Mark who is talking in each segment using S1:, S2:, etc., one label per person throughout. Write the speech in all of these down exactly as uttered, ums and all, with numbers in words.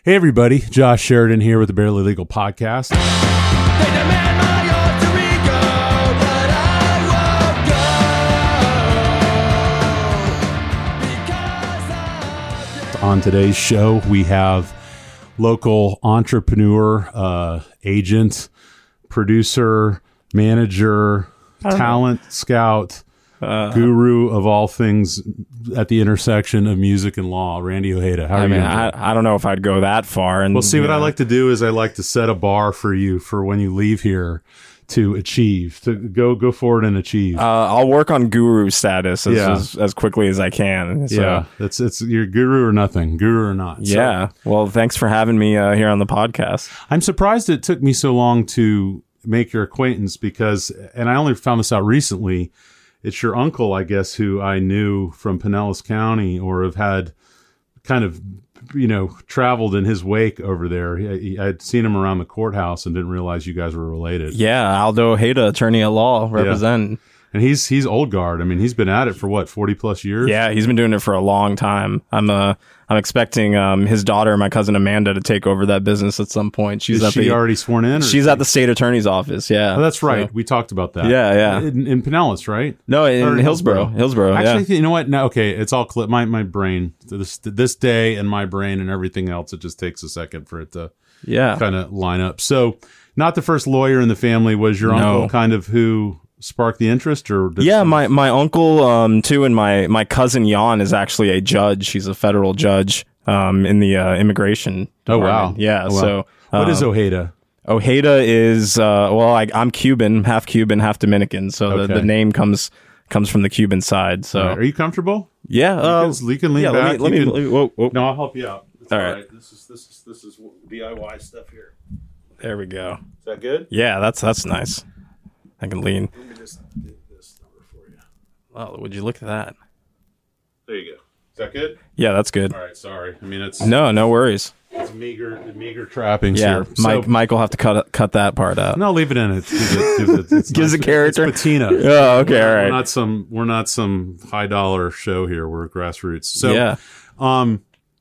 S1: Hey everybody, Josh Sheridan here with the Barely Legal Podcast.
S2: They demand my alter ego, but I won't go. Because
S1: On today's show, we have local entrepreneur, uh, agent, producer, manager, talent scout,
S3: Uh,
S1: guru of all things at the intersection of music and law, Randy Ojeda. How are
S3: I
S1: you
S3: mean,
S1: doing?
S3: I, I don't know if I'd go that far. And
S1: Well, see, what
S3: you
S1: I
S3: know,
S1: like to do is I like to set a bar for you for when you leave here to achieve, to go go forward and achieve.
S3: uh, I'll work on guru status as,
S1: Yeah.
S3: as, as quickly as I can. So,
S1: yeah, it's it's your guru or nothing, guru or not. So,
S3: yeah. Well, thanks for having me uh, here on the podcast.
S1: I'm surprised it took me so long to make your acquaintance because, and I only found this out recently. It's your uncle, I guess, who I knew from Pinellas County or have had kind of, you know, traveled in his wake over there. He, I'd seen him around the courthouse and didn't realize you guys were related.
S3: Yeah, Aldo Ojeda, attorney at law, represent.
S1: And he's he's old guard. I mean, he's been at it for what, forty plus years?
S3: Yeah, he's been doing it for a long time. I'm uh, I'm expecting um, his daughter, my cousin Amanda, to take over that business at some point. She's
S1: Is
S3: at
S1: she
S3: the
S1: already sworn in? Or
S3: she's at the state attorney's office. Yeah,
S1: Oh, that's right.
S3: So-
S1: We talked about that.
S3: Yeah, yeah.
S1: In, in Pinellas, right?
S3: no, in,
S1: Or
S3: Hillsborough, Hillsborough.
S1: Actually,
S3: yeah.
S1: you know what? No, okay, it's all clip. My my brain this this day and my brain and everything else. It just takes a second for it to
S3: Yeah.
S1: kind of line up. So, not the first lawyer in the family. Was your
S3: No.
S1: uncle kind of who sparked the interest, or did
S3: Yeah,
S1: some-
S3: my, my uncle um, too, and my, my cousin Jan is actually a judge. He's a federal judge um, in the uh, immigration
S1: Oh
S3: department.
S1: wow,
S3: Yeah,
S1: Oh, wow.
S3: so
S1: what is
S3: um,
S1: Ojeda?
S3: Ojeda is uh, well, I, I'm Cuban, half Cuban, half Dominican, so
S1: Okay.
S3: the, the name comes comes from the Cuban side. So
S1: All right, are you comfortable?
S3: yeah, uh,
S1: You can, you can lean
S3: yeah.
S1: back.
S3: Let me let
S1: You
S3: me,
S1: can-
S3: let me whoa, whoa.
S1: No, I'll help you out. It's
S3: All right.
S1: This is this is this is D I Y stuff here.
S3: There we go.
S1: Is that good?
S3: Yeah, that's that's nice. I can lean.
S1: Let me just do this number for you.
S3: Oh, would you look at that?
S1: There you go. Is that good?
S3: Yeah, that's good.
S1: All right. Sorry. I mean, it's
S3: No, no worries.
S1: it's meager meager trappings
S3: Yeah,
S1: here.
S3: Mike
S1: So-
S3: Mike will have to cut cut that part out.
S1: No, leave it in. It gives it, gives it, it's
S3: Gives
S1: nice.
S3: a character.
S1: It's patina.
S3: Oh, okay, all
S1: We're
S3: right.
S1: not some. We're not some high dollar show here. We're grassroots. So,
S3: yeah,
S1: um,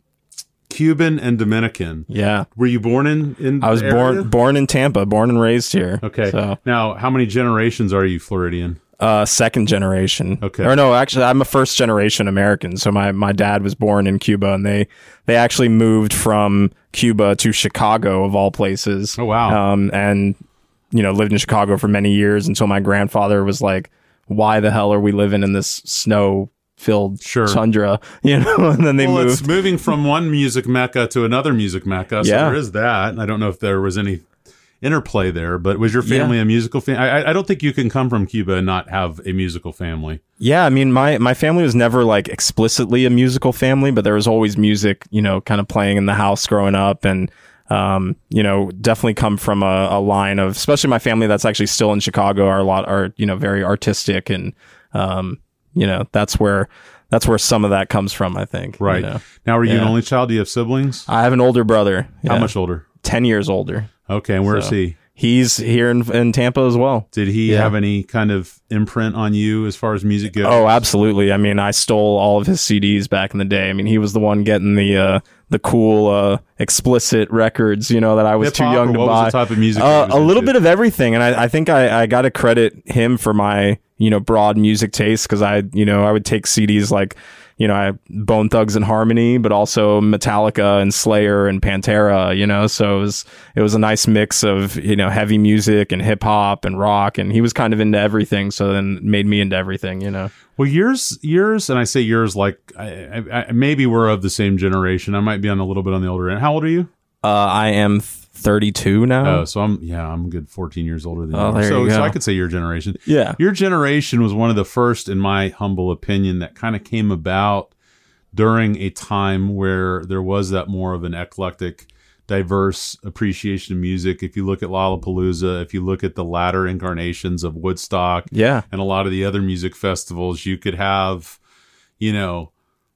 S1: Cuban and Dominican.
S3: yeah.
S1: Were you born in? in
S3: I was
S1: the
S3: born
S1: area?
S3: born in Tampa, born and raised here.
S1: Okay.
S3: So,
S1: Now, how many generations are you Floridian?
S3: uh, second generation.
S1: Okay.
S3: Or no, actually, I'm a first generation American. So my, my dad was born in Cuba, and they they actually moved from Cuba to Chicago of all places.
S1: Oh, wow.
S3: Um, and you know, lived in Chicago for many years until my grandfather was like, "Why the hell are we living in this snow filled
S1: Sure.
S3: tundra?" You know, and then they
S1: Well, it's
S3: moved.
S1: moving from one music mecca to another music mecca. So
S3: Yeah.
S1: there is that. I don't know if there was any interplay there, but was your family a musical family? I, I don't think you can come from Cuba and not have a musical family.
S3: Yeah, I mean, my, my family was never like explicitly a musical family, but there was always music, you know, kind of playing in the house growing up. And, um, you know, definitely come from a, a line of, especially my family that's actually still in Chicago, are a lot are, you know, very artistic. And, um, you know, that's where, that's where some of that comes from, I think. you
S1: Right.
S3: know.
S1: Now, are you an
S3: Yeah.
S1: only child? Do you have siblings?
S3: I have an older brother.
S1: How
S3: yeah,
S1: much older?
S3: ten years older.
S1: Okay. And where is
S3: So-
S1: he?
S3: He's here in, in Tampa as well.
S1: Did he
S3: Yeah.
S1: have any kind of imprint on you as far as music goes?
S3: Oh, absolutely. I mean, I stole all of his C Ds back in the day. I mean, he was the one getting the uh, the cool uh, explicit records, you know, that I was
S1: Hip-hop,
S3: too young
S1: or
S3: to
S1: what
S3: buy.
S1: was the type of music?
S3: Uh,
S1: he
S3: a
S1: was
S3: little
S1: into?
S3: bit of everything, and I, I think I, I got to credit him for my, you know, broad music taste, because I, you know, I would take C Ds like, you know, I Bone Thugs and Harmony, but also Metallica and Slayer and Pantera, you know, so it was it was a nice mix of, you know, heavy music and hip hop and rock, and he was kind of into everything, so then made me into everything, you know.
S1: Well, yours, yours, and I say yours like I, I, I, maybe we're of the same generation. I might be on a little bit on the older end. How old are you?
S3: Uh, I am thirty-two now.
S1: Oh, so I'm yeah, I'm a good fourteen years older than
S3: Oh,
S1: you.
S3: there
S1: So,
S3: you
S1: so
S3: go.
S1: I could say your generation.
S3: Yeah.
S1: Your generation was one of the first, in my humble opinion, that kind of came about during a time where there was that more of an eclectic, diverse appreciation of music. If you look at Lollapalooza, if you look at the latter incarnations of Woodstock,
S3: Yeah.
S1: and a lot of the other music festivals, you could have, you know,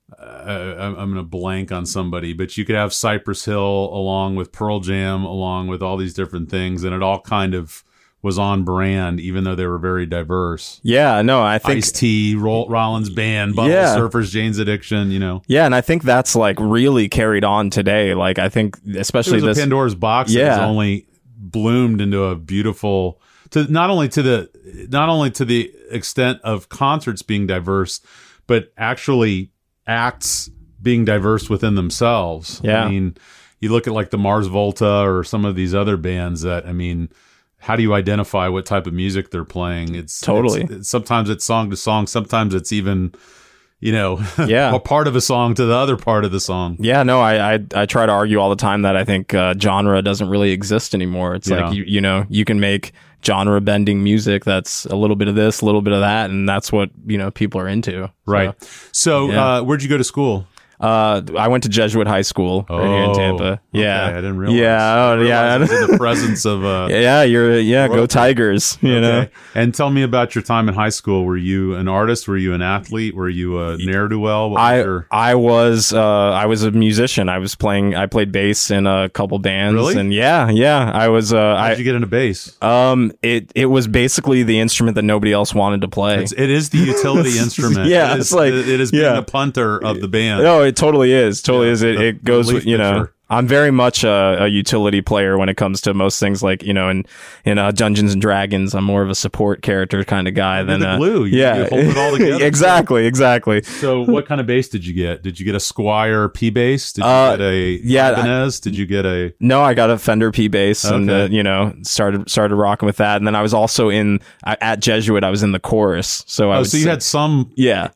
S1: uh, I'm, I'm going to blank on somebody, but you could have Cypress Hill along with Pearl Jam, along with all these different things, and it all kind of was on brand, even though they were very diverse.
S3: Yeah, no, I think
S1: Ice T, Roll, Rollins Band, Butthole
S3: Yeah.
S1: Surfers, Jane's Addiction. You know,
S3: yeah, and I think that's like really carried on today. Like I think
S1: it
S3: especially
S1: was a
S3: this
S1: Pandora's box that
S3: Yeah.
S1: has only bloomed into a beautiful. To not only to the not only to the extent of concerts being diverse, but actually acts being diverse within themselves.
S3: Yeah.
S1: I mean, you look at like the Mars Volta or some of these other bands that, I mean, how do you identify what type of music they're playing? It's
S3: Totally.
S1: it's- it's- sometimes it's song to song. Sometimes it's even, you know,
S3: Yeah.
S1: a part of a song to the other part of the song.
S3: Yeah, no, I, I I try to argue all the time that I think uh, genre doesn't really exist anymore. It's
S1: Yeah.
S3: like you you know you can make genre bending music that's a little bit of this, a little bit of that, and that's what you know people are into. So,
S1: Right. So,
S3: Yeah.
S1: uh, where'd you go to school?
S3: Uh, I went to Jesuit High School right here in
S1: Oh,
S3: Tampa. Yeah,
S1: okay, I didn't realize.
S3: Yeah,
S1: I
S3: oh
S1: didn't
S3: yeah,
S1: realize it was in the presence of. Uh,
S3: yeah. You're yeah, go
S1: Royalty.
S3: Tigers. You know.
S1: Okay. And tell me about your time in high school. Were you an artist? Were you an athlete? Were you a ne'er do well?
S3: I I was uh I was a musician. I was playing. I played bass in a couple bands.
S1: Really?
S3: And yeah, yeah. I was. Uh,
S1: How'd
S3: I
S1: you get into bass?
S3: um. It it was basically the instrument that nobody else wanted to play.
S1: It's, it is the utility instrument.
S3: Yeah,
S1: it is,
S3: it's like-
S1: it is being
S3: yeah.
S1: a punter of the band.
S3: No, it totally is. Totally
S1: Yeah,
S3: is. It,
S1: the-
S3: it goes
S1: the
S3: with,
S1: leaf
S3: you know,
S1: pitcher.
S3: I'm very much a, a utility player when it comes to most things like, you know, in, in uh, Dungeons and Dragons, I'm more of a support character kind of guy than
S1: the
S3: uh,
S1: glue. You-
S3: yeah,
S1: you hold it all together.
S3: exactly. Exactly.
S1: So, what kind of bass did you get? Did you get a Squire P bass? Did you
S3: Uh,
S1: get a
S3: yeah, I-
S1: Ibanez? Did you get a?
S3: No, I got a Fender P bass and, uh,
S1: Okay.
S3: you know, started, started rocking with that. And then I was also in, at Jesuit, I was in the chorus. So I
S1: Oh,
S3: was,
S1: so you had some
S3: yeah.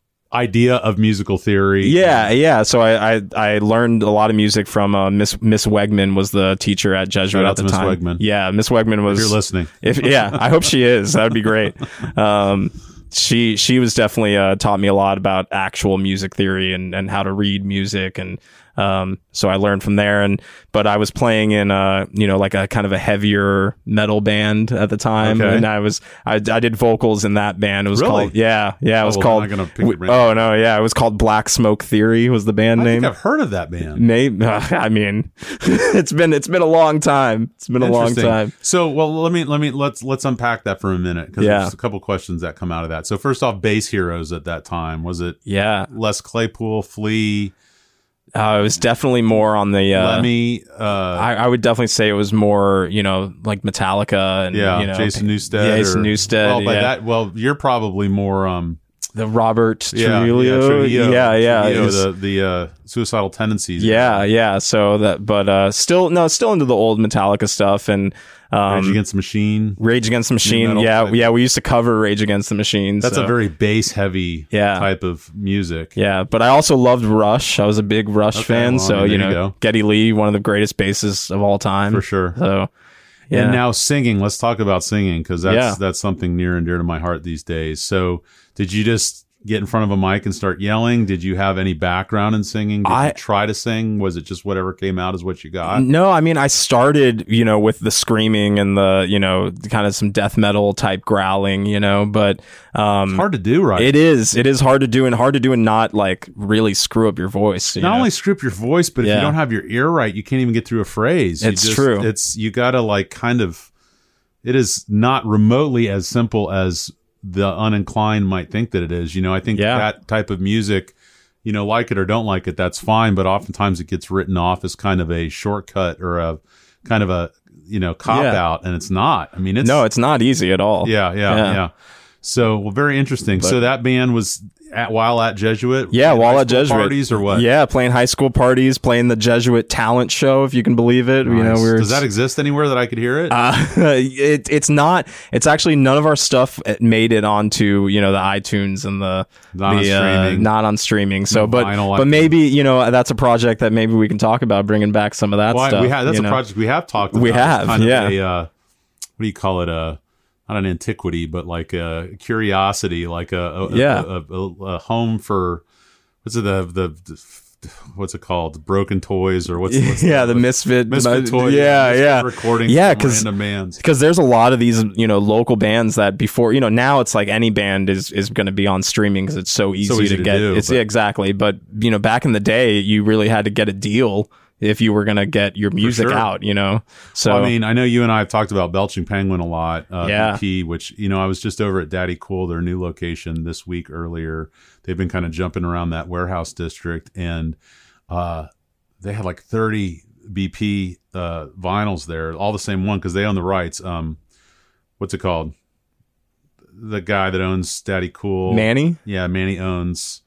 S1: idea of musical theory.
S3: Yeah, yeah. So I, I I learned a lot of music from uh, Miss Miss Wegman was the teacher at Jesuit
S1: Shout out
S3: at the
S1: to Miss
S3: time.
S1: Wegman.
S3: Yeah, Miss Wegman was.
S1: If you're listening.
S3: If yeah, I hope she is. That would be great. Um, she she was definitely uh, taught me a lot about actual music theory and and how to read music, and um, so I learned from there. And but I was playing in uh you know like a kind of a heavier metal band at the time,
S1: Okay.
S3: and I was I, I did vocals in that band. It was
S1: Really?
S3: called yeah yeah it was
S1: well,
S3: called
S1: I'm not gonna pick your brain.
S3: oh no yeah it was called Black Smoke Theory was the band
S1: I
S3: name.
S1: think I've heard of that band.
S3: Maybe I mean, it's been it's been a long time. It's been a long
S1: Interesting.
S3: time.
S1: So, well, let me let me let's let's unpack that for a minute because
S3: Yeah.
S1: there's a couple questions that come out of that. So, first off, bass heroes at that time, was it
S3: Yeah,
S1: Les Claypool, Flea,
S3: uh, it was definitely more on the. Uh,
S1: Lemmy? Uh,
S3: I, I would definitely say it was more, you know, like Metallica and
S1: yeah,
S3: you know,
S1: Jason Newsted.
S3: Jason
S1: or-
S3: Newsted.
S1: Well, by
S3: yeah.
S1: that, well, you're probably more. Um,
S3: the Robert
S1: yeah,
S3: Trujillo.
S1: yeah, Trujillo,
S3: yeah, yeah,
S1: Trujillo,
S3: it was-
S1: the the uh, suicidal tendencies.
S3: yeah, yeah. So that, but uh, still, no, still into the old Metallica stuff and um,
S1: Rage Against the Machine.
S3: Rage Against the Machine.
S1: metal
S3: Yeah,
S1: type.
S3: yeah. We used to cover Rage Against the Machine.
S1: That's
S3: so.
S1: a very bass heavy
S3: Yeah.
S1: type of music.
S3: Yeah, but I also loved Rush. I was a big Rush
S1: Okay,
S3: fan,
S1: well,
S3: so
S1: there
S3: you
S1: you
S3: know,
S1: go.
S3: Geddy Lee, one of the greatest bassists of all time,
S1: For sure.
S3: So, yeah,
S1: And now singing. Let's talk about singing because that's
S3: Yeah.
S1: that's something near and dear to my heart these days. So, did you just get in front of a mic and start yelling? Did you have any background in singing? Did
S3: I-
S1: you try to sing? Was it just whatever came out is what you got?
S3: no, I mean, I started, you know, with the screaming and the, you know, kind of some death metal type growling, you know, but um,
S1: Hard to do, right?
S3: it is, it is hard to do and hard to do and not like really screw up your voice. You
S1: Not
S3: know?
S1: only script your voice, but if
S3: Yeah.
S1: you don't have your ear right, you can't even get through a phrase. You
S3: It's true.
S1: It's you got to like kind of. It is not remotely as simple as the uninclined might think that it is. You know, I think
S3: Yeah.
S1: that type of music, you know, like it or don't like it, that's fine. But oftentimes it gets written off as kind of a shortcut or a kind of a, you know, cop
S3: Yeah.
S1: out. And it's not. I mean, it's.
S3: no, it's not easy at all.
S1: Yeah, yeah,
S3: Yeah.
S1: yeah. So, well, very interesting. so that band was at while at Jesuit?
S3: Yeah,
S1: Playing
S3: while
S1: high
S3: at
S1: school
S3: Jesuit.
S1: Parties or what?
S3: Yeah, playing high school parties, playing the Jesuit talent show, if you can believe it. You know,
S1: Nice.
S3: we were
S1: Does that exist anywhere that I could hear it?
S3: Uh, it, it's not. It's actually none of our stuff made it onto you know the iTunes and the
S1: Not on
S3: the, uh,
S1: streaming.
S3: not on streaming. So,
S1: No
S3: but
S1: vinyl, I
S3: but
S1: think.
S3: maybe you know that's a project that maybe we can talk about bringing back some of that
S1: Well,
S3: stuff.
S1: we have that's
S3: you
S1: a
S3: know?
S1: project we have talked about.
S3: We
S1: It's
S3: have,
S1: kind of
S3: yeah.
S1: a, uh, what do you call it? A not an antiquity, but like a curiosity, like a, a
S3: Yeah.
S1: a, a, a home for what's it the, the the what's it called? Broken toys or what's, what's
S3: yeah, the misfit,
S1: misfit toys?
S3: Yeah,
S1: misfit
S3: yeah,
S1: recordings
S3: yeah,
S1: from
S3: 'cause-
S1: random bands.
S3: because there's a lot of these you know local bands that before you know now it's like any band is is going to be on streaming because it's so easy,
S1: easy
S3: to
S1: to
S3: get
S1: do,
S3: it's
S1: but-
S3: exactly but you know back in the day you really had to get a deal if you were going to get your music
S1: sure.
S3: out, you know? So,
S1: Well, I mean, I know you and I have talked about Belching Penguin a lot. Uh,
S3: Yeah.
S1: B P, which, you know, I was just over at Daddy Cool, their new location this week earlier. They've been kind of jumping around that warehouse district, and uh, they had like thirty B P uh, vinyls there, all the same one because they own the rights. Um, what's it called? The guy that owns Daddy Cool.
S3: Manny?
S1: Yeah, Manny owns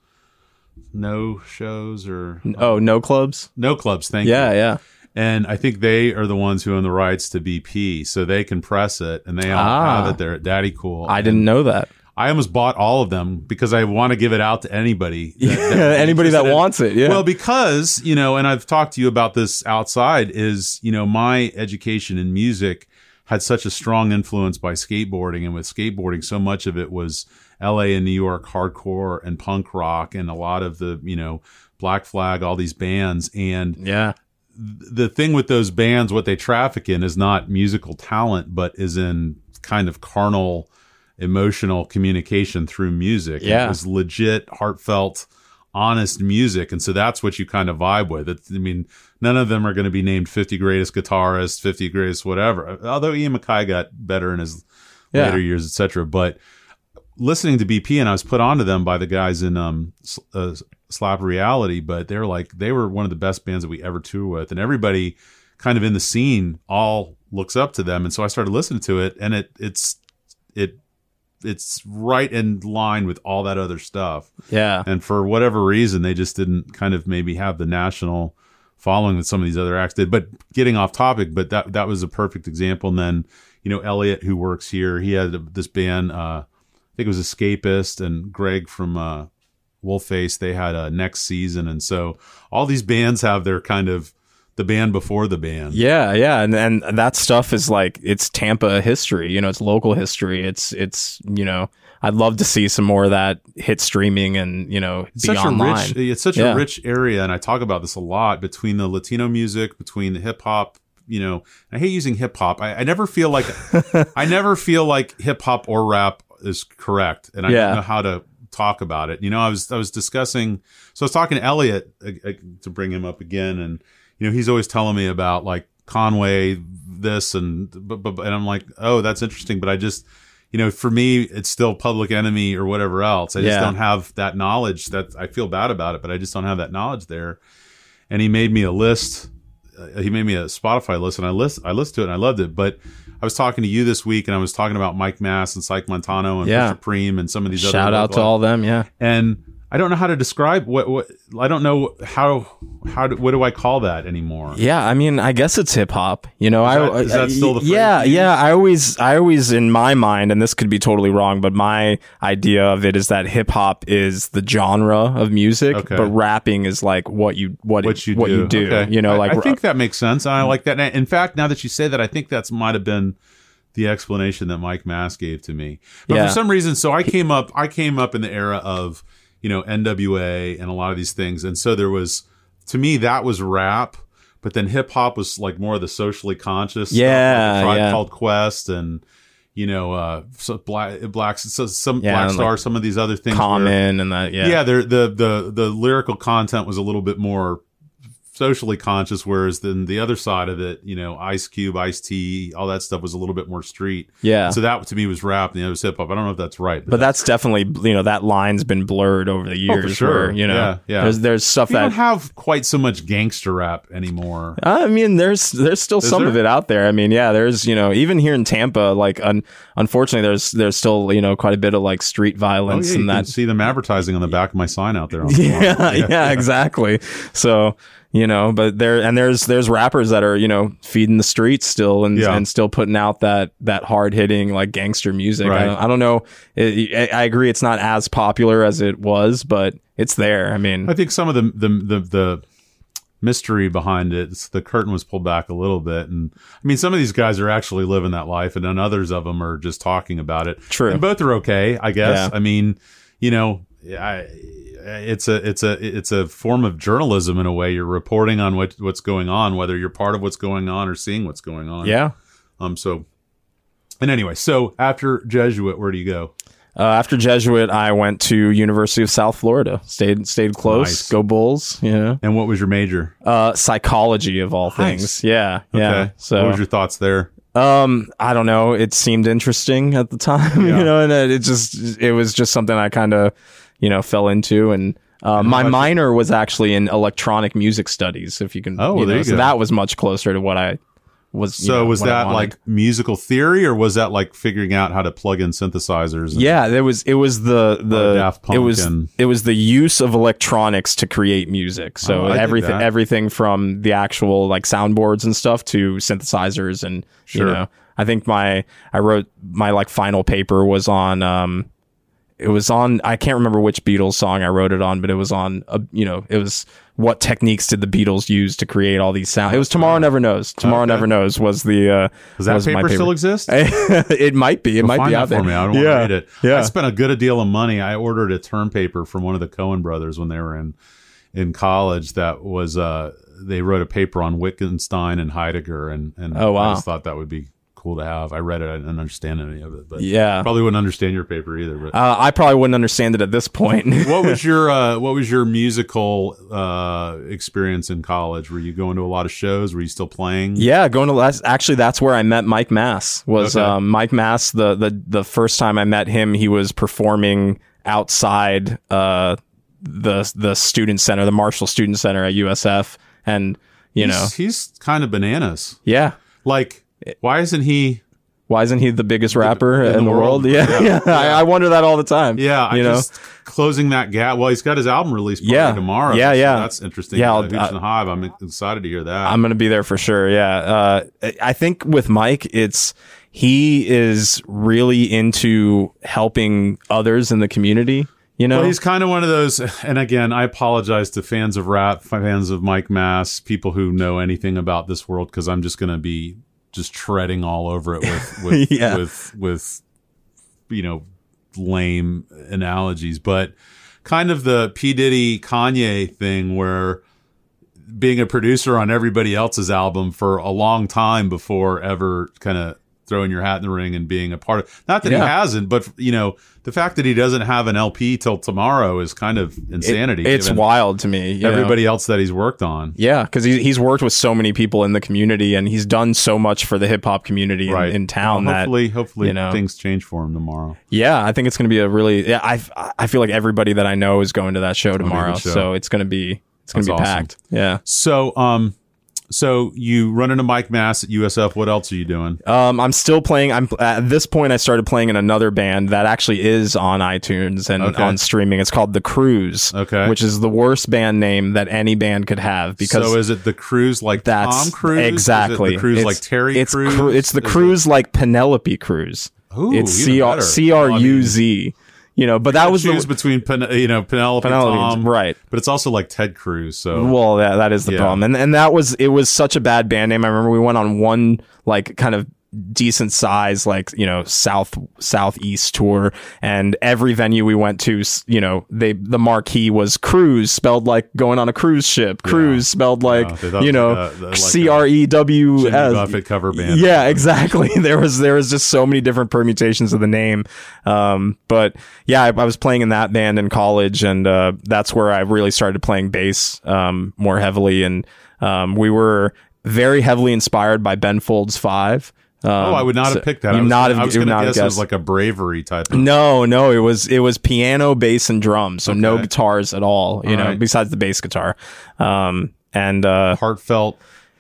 S1: No Shows or
S3: Oh, No Clubs?
S1: No Clubs, thank
S3: Yeah,
S1: you.
S3: yeah.
S1: And I think they are the ones who own the rights to B P, so they can press it, and they all
S3: Ah.
S1: have it there at Daddy Cool.
S3: I didn't know that.
S1: I almost bought all of them because I want to give it out to anybody. That, that
S3: Anybody that
S1: interested in-
S3: wants it, yeah.
S1: Well, because, you know, and I've talked to you about this outside, is, you know, my education in music had such a strong influence by skateboarding. And with skateboarding, so much of it was L A and New York hardcore and punk rock and a lot of the, you know, Black Flag, all these bands. And
S3: yeah.
S1: the thing with those bands, what they traffic in is not musical talent, but is in kind of carnal, emotional communication through music.
S3: Yeah.
S1: It was legit, heartfelt, honest music. And so that's what you kind of vibe with. It's, I mean, none of them are going to be named fifty greatest guitarists, fifty greatest whatever. Although Ian MacKaye got better in his
S3: Yeah.
S1: later years, et cetera. But listening to B P, and I was put onto them by the guys in um, S- uh, Slap Reality, but they're like, they were one of the best bands that we ever toured with. And everybody kind of in the scene all looks up to them. And so I started listening to it, and it it's it it's right in line with all that other stuff.
S3: Yeah.
S1: And for whatever reason, they just didn't kind of maybe have the national following that some of these other acts did. But getting off topic, but that that was a perfect example. And then, you know, Elliot, who works here, he had this band, uh, I think it was Escapist, and Greg from uh, Wolfface, they had a Next Season. And so all these bands have their kind of the band before the band.
S3: Yeah, yeah, and and that stuff is like, it's Tampa history, you know, it's local history. It's it's you know, I'd love to see some more of that hit streaming and, you know,
S1: It's
S3: be
S1: such
S3: online.
S1: a rich, it's such
S3: Yeah.
S1: a rich area, and I talk about this a lot, between the Latino music, between the hip hop. You know, I hate using hip hop. I, I never feel like I never feel like hip hop or rap is correct, and I
S3: Yeah.
S1: don't know how to talk about it. You know, I was I was discussing. So I was talking to Elliot uh, uh, to bring him up again, and you know, he's always telling me about like Conway this and but, but and I'm like, oh, that's interesting, but I just, you know, for me, it's still Public Enemy or whatever else. I just
S3: Yeah.
S1: don't have that knowledge. That I feel bad about it, but I just don't have that knowledge there. And he made me a list. Uh, he made me a Spotify list, and I list I listened to it and I loved it. But I was talking to you this week, and I was talking about Mike Mass and Psych Montano and
S3: Yeah.
S1: Pusha Preem and some of these other
S3: Shout out to
S1: local-
S3: all of them, yeah.
S1: And I don't know how to describe what what I don't know how how do, what do I call that anymore?
S3: Yeah, I mean, I guess it's hip hop. You know,
S1: Is
S3: I
S1: that- is that still the phrase
S3: yeah,
S1: you
S3: yeah.
S1: use?
S3: I always, I always, in my mind, and this could be totally wrong, but my idea of it is that hip hop is the genre of music,
S1: Okay.
S3: but rapping is like what you what
S1: What you
S3: what
S1: do?
S3: you do.
S1: Okay.
S3: You know,
S1: I,
S3: like
S1: I think that makes sense, and I like that. In fact, now that you say that, I think that's might have been the explanation that Mike Mass gave to me. But
S3: Yeah.
S1: for some reason, so I came up, I came up in the era of, you know, N W A and a lot of these things, and so there was, to me, that was rap. But then hip hop was like more of the socially conscious,
S3: Yeah,
S1: stuff, like a Tribe
S3: yeah.
S1: Called Quest, and you know, uh, so black blacks, so some
S3: Yeah,
S1: Black
S3: and,
S1: Star,
S3: like,
S1: some of these other things. where-
S3: Common and that, yeah,
S1: yeah, there the the the lyrical content was a little bit more socially conscious, whereas then the other side of it, you know, Ice Cube, Ice T, all that stuff was a little bit more street.
S3: yeah.
S1: So that to me was rap, and the other was hip hop. I don't know if that's right,
S3: But that's definitely, you know, that line's been blurred over the
S1: Oh,
S3: years.
S1: for sure.
S3: Where, you know,
S1: Yeah, yeah.
S3: there's there's stuff
S1: we
S3: that
S1: don't have quite so much gangster rap anymore.
S3: I mean, there's there's still
S1: Is
S3: some
S1: there?
S3: of it out there. I mean, yeah, there's, you know, even here in Tampa, like un- unfortunately, there's there's still, you know, quite a bit of like street
S1: Oh,
S3: violence
S1: yeah, you
S3: and
S1: can
S3: that.
S1: see them advertising on the back of my sign out there. On the
S3: Yeah,
S1: lawn.
S3: yeah, exactly. So, you know, but there and there's there's rappers that are, you know, feeding the streets still and
S1: Yeah.
S3: and still putting out that that hard hitting like gangster music.
S1: Right.
S3: I, don't, I don't know. It, I I agree, it's not as popular as it was, but it's there. I mean,
S1: I think some of the the the, the mystery behind it, it's- the curtain was pulled back a little bit, and I mean, some of these guys are actually living that life, and then others of them are just talking about it.
S3: True.
S1: And both are okay, I guess.
S3: Yeah.
S1: I mean, you know, I, it's a it's a it's a form of journalism in a way. You're reporting on what what's going on, whether you're part of what's going on or seeing what's going on.
S3: yeah.
S1: Um. So, and anyway, so after Jesuit, where do you go?
S3: Uh, after Jesuit, I went to University of South Florida. Stayed stayed close.
S1: Nice.
S3: Go Bulls. You know.
S1: And what was your major?
S3: Uh, psychology of all
S1: Nice.
S3: things. Yeah. Yeah.
S1: Okay.
S3: So
S1: what was your thoughts there?
S3: Um, I don't know. It seemed interesting at the time,
S1: Yeah.
S3: you know, and it just, it was just something I kind of, you know, fell into. And, uh, my
S1: much-
S3: minor was actually in electronic music studies, if you can,
S1: Oh,
S3: you
S1: there
S3: know,
S1: you
S3: so
S1: go.
S3: that was much closer to what I was. you
S1: So
S3: know,
S1: was
S3: what I
S1: that
S3: wanted.
S1: like musical theory, or was that like figuring out how to plug in synthesizers? and-
S3: Yeah, there was, it was the, the,
S1: Daft Punk
S3: it was,
S1: and-
S3: it was the use of electronics to create music. So
S1: Oh, I dig
S3: everything,
S1: that.
S3: everything from the actual like soundboards and stuff to synthesizers. And,
S1: Sure.
S3: you know, I think my, I wrote my like final paper was on, um, it was on, I can't remember which Beatles song I wrote it on, but it was on, a, you know, it was what techniques did the Beatles use to create all these sounds. It was Tomorrow Never Knows. Tomorrow
S1: Okay.
S3: Never Knows was the, uh,
S1: Does that
S3: was my
S1: paper, still exist?
S3: it might be. It
S1: Go
S3: might
S1: find
S3: be
S1: that
S3: out there.
S1: for me. I don't
S3: yeah.
S1: want to read it.
S3: Yeah.
S1: I spent a good deal of money. I ordered a term paper from one of the Coen brothers when they were in in college. That was uh, they wrote a paper on Wittgenstein and Heidegger, and and
S3: Oh, wow.
S1: I just thought that would be cool to have. I read it. I didn't understand any of it, but
S3: Yeah.
S1: probably wouldn't understand your paper either. But
S3: Uh, I probably wouldn't understand it at this point.
S1: what was your uh, what was your musical uh, experience in college? Were you going to a lot of shows? Were you still playing?
S3: Yeah, going to last. Actually, that's where I met Mike Mass. Was
S1: Okay.
S3: um, Mike Mass the the the first time I met him? He was performing outside uh, the the student center, the Marshall Student Center at U S F, and you know,
S1: he's, he's kind of bananas.
S3: yeah.
S1: Like, why isn't he?
S3: Why isn't he the biggest rapper
S1: in
S3: in,
S1: the
S3: the world?
S1: world.
S3: Yeah,
S1: Yeah.
S3: yeah. I, I wonder that all the time.
S1: Yeah, I
S3: you know.
S1: just closing that gap. Well, he's got his album release party
S3: Yeah.
S1: tomorrow.
S3: Yeah,
S1: so
S3: yeah.
S1: that's interesting.
S3: Yeah,
S1: Yeah,
S3: I'll-
S1: Hooch
S3: I-
S1: and Hive. I'm excited to hear that.
S3: I'm gonna be there for sure. Yeah. Uh, I think with Mike, it's he is really into helping others in the community. You know,
S1: Well, he's kind of one of those, and again, I apologize to fans of rap, fans of Mike Mass, people who know anything about this world, because I'm just going to be just treading all over it with with,
S3: Yeah.
S1: with with you know lame analogies, but kind of the P Diddy Kanye thing, where being a producer on everybody else's album for a long time before ever kind of throwing your hat in the ring and being a part of, not that
S3: Yeah.
S1: he hasn't, but you know, the fact that he doesn't have an L P till tomorrow is kind of insanity.
S3: it's
S1: given
S3: wild to me. you know?
S1: everybody else that he's worked on.
S3: Yeah, because he, he's worked with so many people in the community, and he's done so much for the hip hop community in,
S1: Right.
S3: in town.
S1: Well, hopefully,
S3: that
S1: hopefully
S3: you know,
S1: things change for him tomorrow.
S3: yeah, I think it's going to be a really. Yeah, I I feel like everybody that I know is going to that show
S1: gonna be a
S3: tomorrow,
S1: good show.
S3: so it's going to be it's going to be
S1: That's awesome.
S3: packed. Yeah.
S1: So, um, so you run into Mike Mass at U S F. What else are you doing?
S3: Um, I'm still playing. I'm at this point. I started playing in another band that actually is on iTunes and
S1: Okay.
S3: on streaming. It's called The Cruise,
S1: Okay.
S3: which is the worst band name that any band could have because
S1: So is it the Cruise like
S3: that's
S1: Tom Cruise?
S3: exactly
S1: Is it the Cruise
S3: It's-
S1: like Terry
S3: it's
S1: Cruise?
S3: Cru- it's the
S1: Is it-
S3: Cruise like Penelope Cruz.
S1: Ooh,
S3: it's
S1: even
S3: C R
S1: better.
S3: C R U Z. You know, but that was
S1: choose
S3: the
S1: between Pen- you know Penelope,
S3: Penelope,
S1: Tom,
S3: right.
S1: But it's also like Ted Cruz. So
S3: Well, that that is the
S1: Yeah.
S3: problem, and and that was it was such a bad band name. I remember we went on one like kind of decent size like you know south southeast tour, and every venue we went to, s- you know, they the marquee was cruise spelled like going on a cruise ship, cruise spelled like
S1: Yeah, they thought
S3: you know
S1: like a- like a
S3: C R E W
S1: Jimmy
S3: S.
S1: Buffett cover band.
S3: Yeah, exactly. There was there was just so many different permutations of the name. Um, but yeah, I, I was playing in that band in college, and uh, that's where I really started playing bass um, more heavily. And um, we were very heavily inspired by Ben Folds Five. Um,
S1: Oh, I would not
S3: so
S1: have picked that.
S3: You
S1: I was,
S3: not have,
S1: I was
S3: you would
S1: going to
S3: not have
S1: guess it was
S3: guessed.
S1: like a bravery type. Of,
S3: No, no, it was it was piano, bass, and drums. So no
S1: Okay.
S3: guitars at all. You
S1: All
S3: know,
S1: right.
S3: besides the bass guitar. Um, and uh,
S1: heartfelt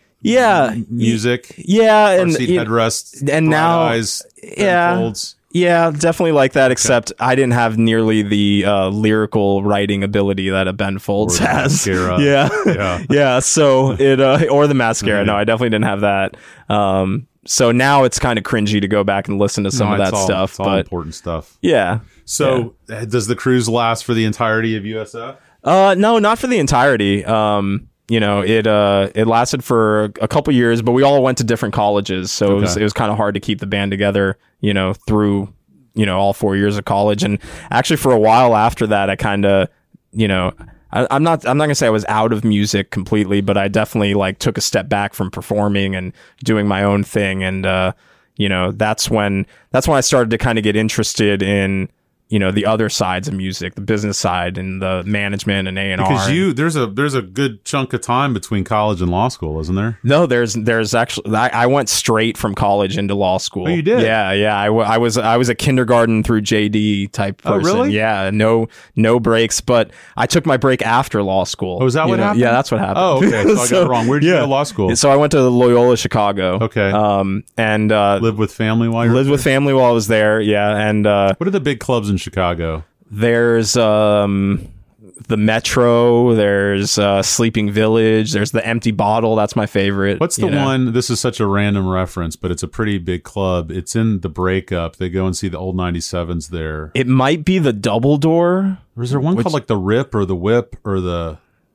S3: yeah,
S1: music,
S3: yeah,
S1: car
S3: and
S1: seat
S3: you-
S1: headrest,
S3: and
S1: bright
S3: now-
S1: eyes,
S3: yeah.
S1: folds.
S3: Yeah, definitely like that, except I didn't have nearly the uh, lyrical writing ability that a Ben Folds
S1: Or the
S3: has.
S1: mascara.
S3: Yeah.
S1: Yeah.
S3: yeah. So it, uh, or the mascara.
S1: Right.
S3: No, I definitely didn't have that. Um, so now it's kind of cringy to go back and listen to some
S1: No,
S3: of
S1: it's
S3: that
S1: all-
S3: stuff.
S1: it's all
S3: But
S1: important stuff.
S3: yeah.
S1: So, uh does the cruise last for the entirety of U S F?
S3: Uh, no, not for the entirety. Um, you know, it uh, it lasted for a couple years, but we all went to different colleges, so it was
S1: Okay.
S3: it was kind of hard to keep the band together. You know, through you know all four years of college, and actually for a while after that, I kind of you know. I, I'm not. I'm not gonna say I was out of music completely, but I definitely like took a step back from performing and doing my own thing. And uh, you know, that's when that's when I started to kind of get interested in you know, the other sides of music, the business side and the management and A and R.
S1: Because you, there's a there's a good chunk of time between college and law school, isn't there?
S3: No, there's there's actually I, I went straight from college into law school.
S1: Oh, you did?
S3: Yeah, yeah. I, w- I was I was a kindergarten through J D type person.
S1: Oh, really?
S3: Yeah, no no breaks. But I took my break after law school.
S1: Oh, is that
S3: You
S1: what
S3: know?
S1: happened?
S3: Yeah, that's what happened.
S1: Oh, okay. So, I got
S3: So,
S1: it wrong. Where'd you
S3: yeah.
S1: go to law school?
S3: So I went to Loyola Chicago.
S1: Okay.
S3: Um, and uh,
S1: Live with family while you
S3: lived with family while I was there. Yeah, and uh,
S1: What are the big clubs in Chicago?
S3: there's um the Metro, there's uh Sleeping Village, there's the Empty Bottle. That's my favorite.
S1: What's the
S3: you know?
S1: one? This is such a random reference, but it's a pretty big club. It's in the Breakup. They go and see the old ninety-sevens there.
S3: It might be the Double Door.
S1: Or is there one
S3: Which-
S1: called like the Rip or the Whip or the?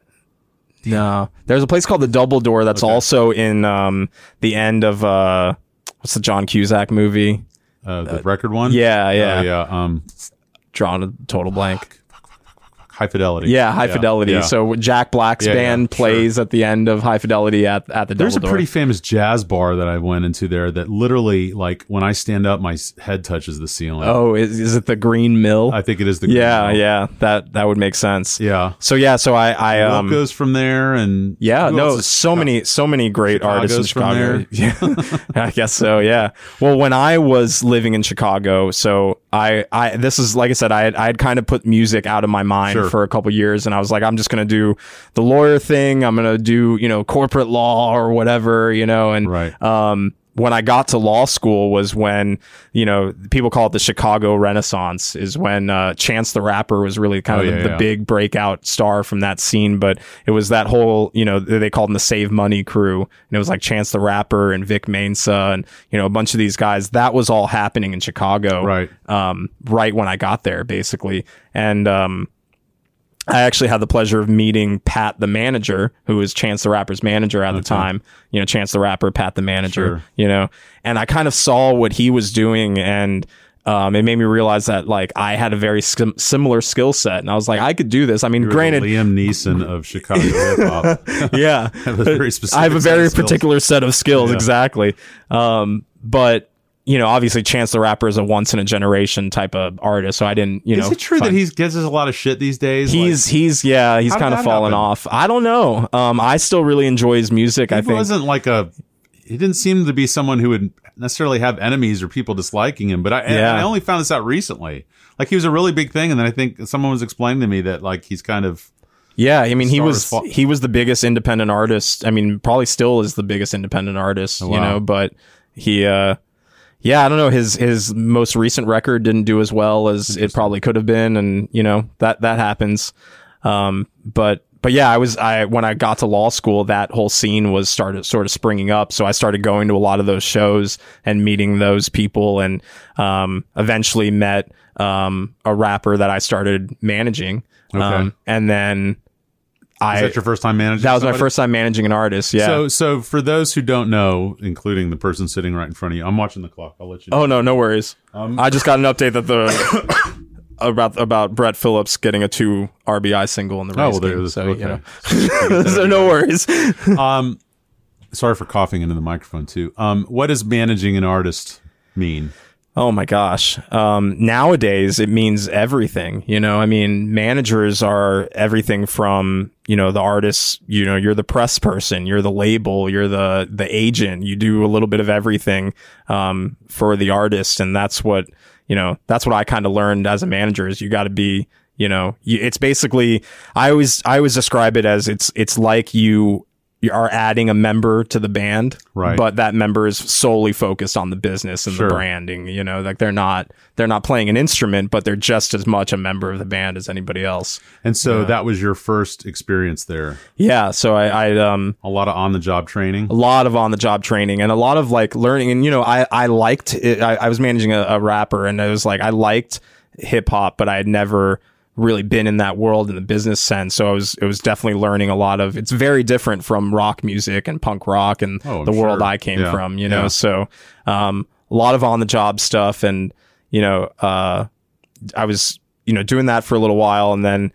S3: No, there's a place called the Double Door that's
S1: Okay.
S3: also in um the end of uh what's the John Cusack movie?
S1: Uh, the record one?
S3: Yeah, yeah.
S1: Oh, yeah. Um,
S3: Drawn a total blank.
S1: High Fidelity.
S3: Yeah, High Fidelity.
S1: yeah.
S3: So Jack Black's
S1: Yeah, yeah,
S3: band
S1: sure.
S3: plays at the end of High Fidelity at at the
S1: There's a
S3: Double Door.
S1: pretty famous jazz bar that I went into there that literally, like, when I stand up, my s- head touches the ceiling.
S3: Oh, is, is it the Green Mill?
S1: I think it is the.
S3: yeah,
S1: Green Mill.
S3: yeah. That that would make sense.
S1: yeah.
S3: So yeah, so I I um
S1: Wilco's from there, and
S3: yeah,
S1: who
S3: no,
S1: else is
S3: so
S1: Chicago?
S3: many so many great artists in
S1: Chicago's from
S3: Chicago. Yeah, I guess so. Yeah. Well, when I was living in Chicago, so I I this is like I said, I had I had kind of put music out of my mind
S1: Sure.
S3: for a couple years, and I was like, I'm just gonna do the lawyer thing. I'm gonna do you know corporate law or whatever, you know, and
S1: Right.
S3: um. When I got to law school was when, you know, people call it the Chicago Renaissance, is when uh, Chance the Rapper was really kind
S1: Oh,
S3: of
S1: yeah,
S3: the, the
S1: yeah.
S3: big breakout star from that scene. But it was that whole, you know, they called them the Save Money crew. And it was like Chance the Rapper and Vic Mensa and, you know, a bunch of these guys. That was all happening in Chicago.
S1: Right.
S3: Um, right when I got there, basically. And, um, I actually had the pleasure of meeting Pat, the manager, who was Chance the Rapper's manager at the time. You know, Chance the Rapper, Pat the manager,
S1: Sure.
S3: you know, and I kind of saw what he was doing, and um, it made me realize that like I had a very sim- similar skill set, and I was like, I could do this. I mean,
S1: You're
S3: granted,
S1: the Liam Neeson of Chicago hip hop.
S3: yeah,
S1: have a very specific
S3: I have a
S1: set of
S3: very
S1: skills.
S3: particular set of skills,
S1: Yeah.
S3: exactly. Um, but you know, obviously, Chance the Rapper is a once in a generation type of artist, so I didn't, you know.
S1: Is it true
S3: find-
S1: that he gets a lot of shit these days?
S3: He's he's yeah he's
S1: How did
S3: kind of
S1: that
S3: fallen
S1: happen?
S3: off. I don't know. Um, I still really enjoy his music.
S1: Like,
S3: I
S1: he
S3: think
S1: wasn't like a. He didn't seem to be someone who would necessarily have enemies or people disliking him. But I,
S3: Yeah.
S1: and I only found this out recently. Like, he was a really big thing, and then I think someone was explaining to me that like he's kind of.
S3: yeah. I mean, he
S1: Star
S3: was
S1: is fa-
S3: he was the biggest independent artist. I mean, probably still is the biggest independent artist. You
S1: wow.
S3: know, but he uh, yeah, I don't know. His his most recent record didn't do as well as it probably could have been, and you know that that happens. Um, but but yeah, I was I when I got to law school, that whole scene was started sort of springing up. So I started going to a lot of those shows and meeting those people, and um, eventually met um, a rapper that I started managing.
S1: Okay.
S3: Um, and then I
S1: Is that your first time managing?
S3: that was my
S1: somebody?
S3: first time managing an artist. Yeah.
S1: So, so for those who don't know, including the person sitting right in front of you, I'm watching the clock. I'll let you know.
S3: oh no, no worries.
S1: Um,
S3: I just got an update that the about about Brett Phillips getting a two R B I single in the
S1: Oh,
S3: race
S1: well, there
S3: game.
S1: it is.
S3: So
S1: Okay.
S3: you know, so no worries.
S1: Um, sorry for coughing into the microphone too. Um, what does managing an artist mean?
S3: Oh my gosh. Um, nowadays it means everything, you know, I mean, managers are everything from, you know, the artists, you know, you're the press person, you're the label, you're the, the agent, you do a little bit of everything, um, for the artist. And that's what, you know, that's what I kind of learned as a manager is you got to be, you know, you, it's basically, I always, I always describe it as it's, it's like you, you are adding a member to the band,
S1: Right.
S3: but that member is solely focused on the business and
S1: Sure.
S3: the branding, you know, like they're not, they're not playing an instrument, but they're just as much a member of the band as anybody else.
S1: And so that was your first experience there.
S3: Yeah. So I, I, um,
S1: A lot of on the job training.
S3: a lot of on the job training and a lot of like learning. And, you know, I, I liked it. I, I was managing a, a rapper and I was like, I liked hip hop, but I had never really been in that world in the business sense. So I was, it was definitely learning a lot of, it's very different from rock music and punk rock and
S1: Oh, I'm
S3: the world
S1: sure.
S3: I came
S1: Yeah.
S3: from, you know?
S1: Yeah.
S3: So, um, a lot of on the job stuff and, you know, uh, I was, you know, doing that for a little while and then,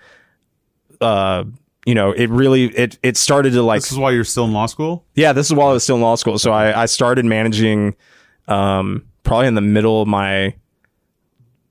S3: uh, you know, it really, it, it started to like,
S1: This is why you're still in law school?
S3: yeah, this is while I was still in law school. So I, I started managing, um, probably in the middle of my,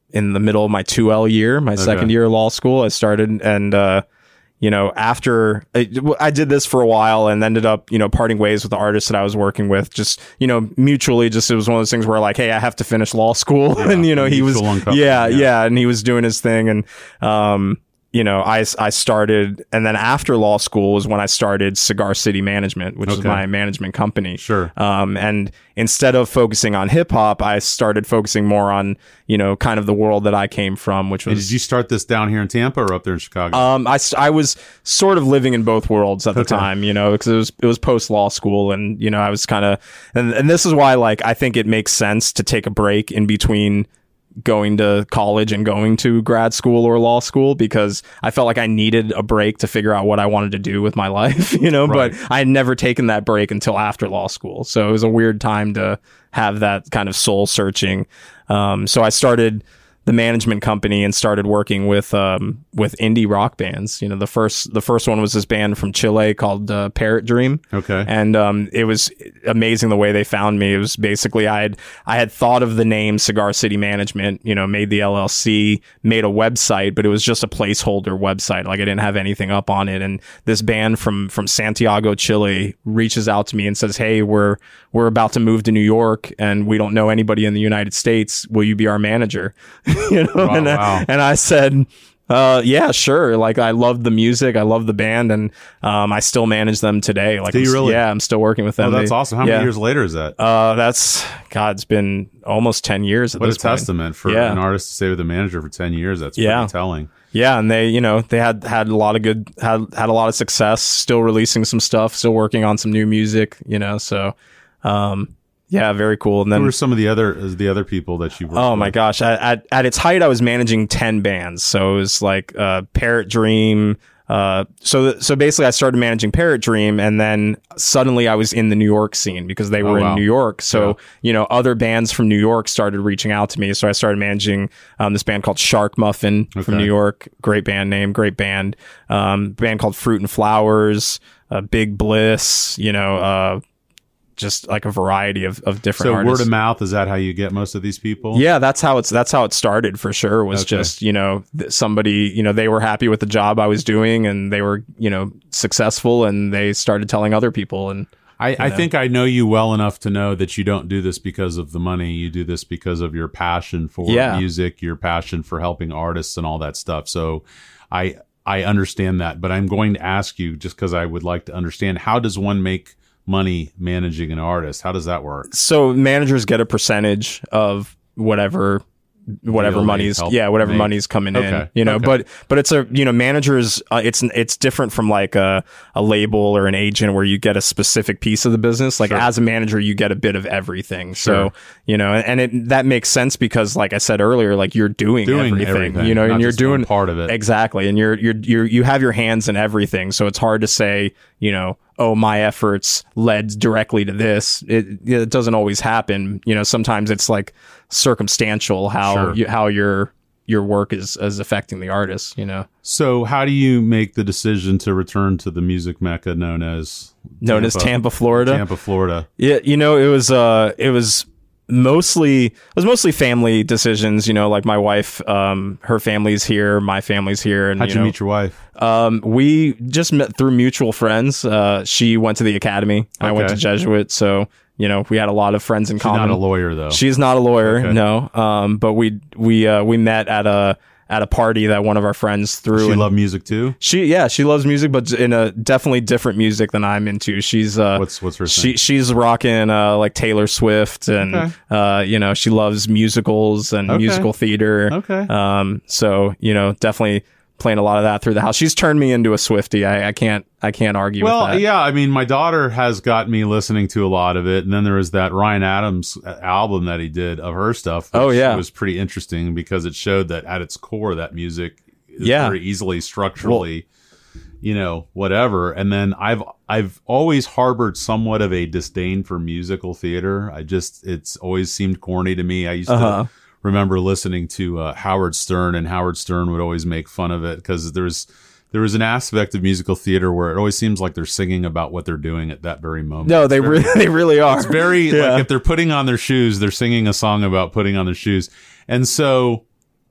S3: in the middle of my two L year, my okay. second year of law school. I started and, uh, you know, after I, I did this for a while and ended up, you know, parting ways with the artist that I was working with, just, you know, mutually, just, it was one of those things where like, hey, I have to finish law school. Yeah, and, you know, he was, yeah, yeah, yeah. And he was doing his thing. And, um, you know, I, I started, and then after law school is when I started Cigar City Management, which okay. is my management company.
S1: Sure.
S3: Um, and instead of focusing on hip hop, I started focusing more on, you know, kind of the world that I came from, which was.
S1: And did you start this down here in Tampa or up there in Chicago?
S3: Um, I, I was sort of living in both worlds at the okay. time, you know, because it was, it was post law school, and, you know, I was kind of, and, and this is why, like, I think it makes sense to take a break in between going to college and going to grad school or law school, because I felt like I needed a break to figure out what I wanted to do with my life, you know, right. but I had never taken that break until after law school. So it was a weird time to have that kind of soul searching. Um, so I started the management company and started working with um, with indie rock bands. You know, the first the first one was this band from Chile called uh, Parrot Dream.
S1: Okay,
S3: and um, it was amazing the way they found me. It was basically I had I had thought of the name Cigar City Management. You know, made the L L C, made a website, but it was just a placeholder website. Like I didn't have anything up on it. And this band from from Santiago, Chile, reaches out to me and says, "Hey, we're we're about to move to New York, and we don't know anybody in the United States. Will you be our manager?" You know,
S1: wow,
S3: and,
S1: wow.
S3: and I said, uh, yeah, sure. Like I loved the music. I loved the band, and, um, I still manage them today. Like,
S1: do you really?
S3: Yeah, I'm still working with them.
S1: Oh, that's
S3: they,
S1: awesome. How
S3: yeah.
S1: many years later is that?
S3: Uh, that's, God, it's been almost ten years at
S1: what
S3: this
S1: a
S3: point.
S1: testament for
S3: yeah.
S1: an artist to stay with a manager for ten years. That's
S3: yeah.
S1: pretty telling.
S3: Yeah. And they, you know, they had, had a lot of good, had, had a lot of success, still releasing some stuff, still working on some new music, you know, so, um, yeah, very cool. And then
S1: who were some of the other the other people that you worked
S3: Oh
S1: with?
S3: my gosh. At, at at its height I was managing ten bands. So it was like uh Parrot Dream. Uh so so basically I started managing Parrot Dream, and then suddenly I was in the New York scene because they were
S1: oh, wow.
S3: in New York. So,
S1: yeah.
S3: you know, other bands from New York started reaching out to me. So I started managing um this band called Shark Muffin okay. from New York. Great band name, great band. Um band called Fruit and Flowers, uh, Big Bliss, you know, uh just like a variety of, of different
S1: so
S3: artists.
S1: Word of mouth, is that how you get most of these people?
S3: Yeah, that's how it's that's how it started for sure. Was okay. just, you know, th- somebody, you know, they were happy with the job I was doing, and they were, you know, successful, and they started telling other people. And
S1: I, I think I know you well enough to know that you don't do this because of the money. You do this because of your passion for
S3: yeah.
S1: music, your passion for helping artists and all that stuff. So I I understand that, but I'm going to ask you, just because I would like to understand, how does one make money managing an artist? How does that work?
S3: So managers get a percentage of whatever whatever
S1: Deal
S3: money's
S1: help
S3: yeah whatever
S1: make.
S3: money's coming
S1: Okay.
S3: in, you know.
S1: Okay.
S3: but but it's a, you know, managers, uh, it's it's different from like a a label or an agent where you get a specific piece of the business. Like
S1: Sure.
S3: as a manager you get a bit of everything.
S1: Sure.
S3: So, you know, and it that makes sense because, like I said earlier, like you're doing,
S1: doing
S3: everything,
S1: everything,
S3: you know,
S1: not
S3: and you're
S1: just one
S3: doing
S1: part of it.
S3: exactly, and you're you're you're you have your hands in everything. So it's hard to say, you know, oh, my efforts led directly to this. It, it doesn't always happen. You know, sometimes it's like circumstantial how
S1: Sure.
S3: you, how your your work is, is affecting the artist, you know.
S1: So how do you make the decision to return to the music mecca known as
S3: known as Tampa, Florida?
S1: Tampa, Florida.
S3: Yeah, you know, it was uh it was mostly it was mostly family decisions, you know, like my wife, um her family's here, my family's here. And
S1: how'd
S3: you,
S1: you
S3: know,
S1: meet your wife?
S3: Um, we just met through mutual friends. Uh, she went to the academy. I went to
S1: Okay.
S3: Jesuit. So, you know, we had a lot of friends in
S1: She's
S3: common.
S1: not a lawyer though.
S3: She's not a lawyer.
S1: Okay.
S3: No. Um, but we, we, uh, we met at a, at a party that one of our friends threw.
S1: She
S3: and
S1: love music too?
S3: she, yeah, she loves music, but in a definitely different music than I'm into. She's, uh,
S1: What's what's her
S3: she,
S1: thing?
S3: she's rocking, uh, like Taylor Swift, and,
S1: Okay.
S3: uh, you know, she loves musicals and
S1: Okay.
S3: musical theater.
S1: Okay.
S3: Um, so, you know, definitely playing a lot of that through the house. She's turned me into a Swiftie. I, I can't, I can't argue
S1: Well,
S3: with that.
S1: yeah, I mean, my daughter has got me listening to a lot of it, and then there was that Ryan Adams album that he did of her stuff. Which
S3: Oh, yeah.
S1: was pretty interesting because it showed that at its core, that music is
S3: Yeah.
S1: very easily structurally, you know, whatever. And then I've I've always harbored somewhat of a disdain for musical theater. I just it's always seemed corny to me. I used
S3: Uh-huh.
S1: to remember listening to uh, Howard Stern, and Howard Stern would always make fun of it because there's there was an aspect of musical theater where it always seems like they're singing about what they're doing at that very moment.
S3: No, they
S1: It's very-
S3: really, they really are.
S1: It's very
S3: Yeah.
S1: like if they're putting on their shoes, they're singing a song about putting on their shoes. And so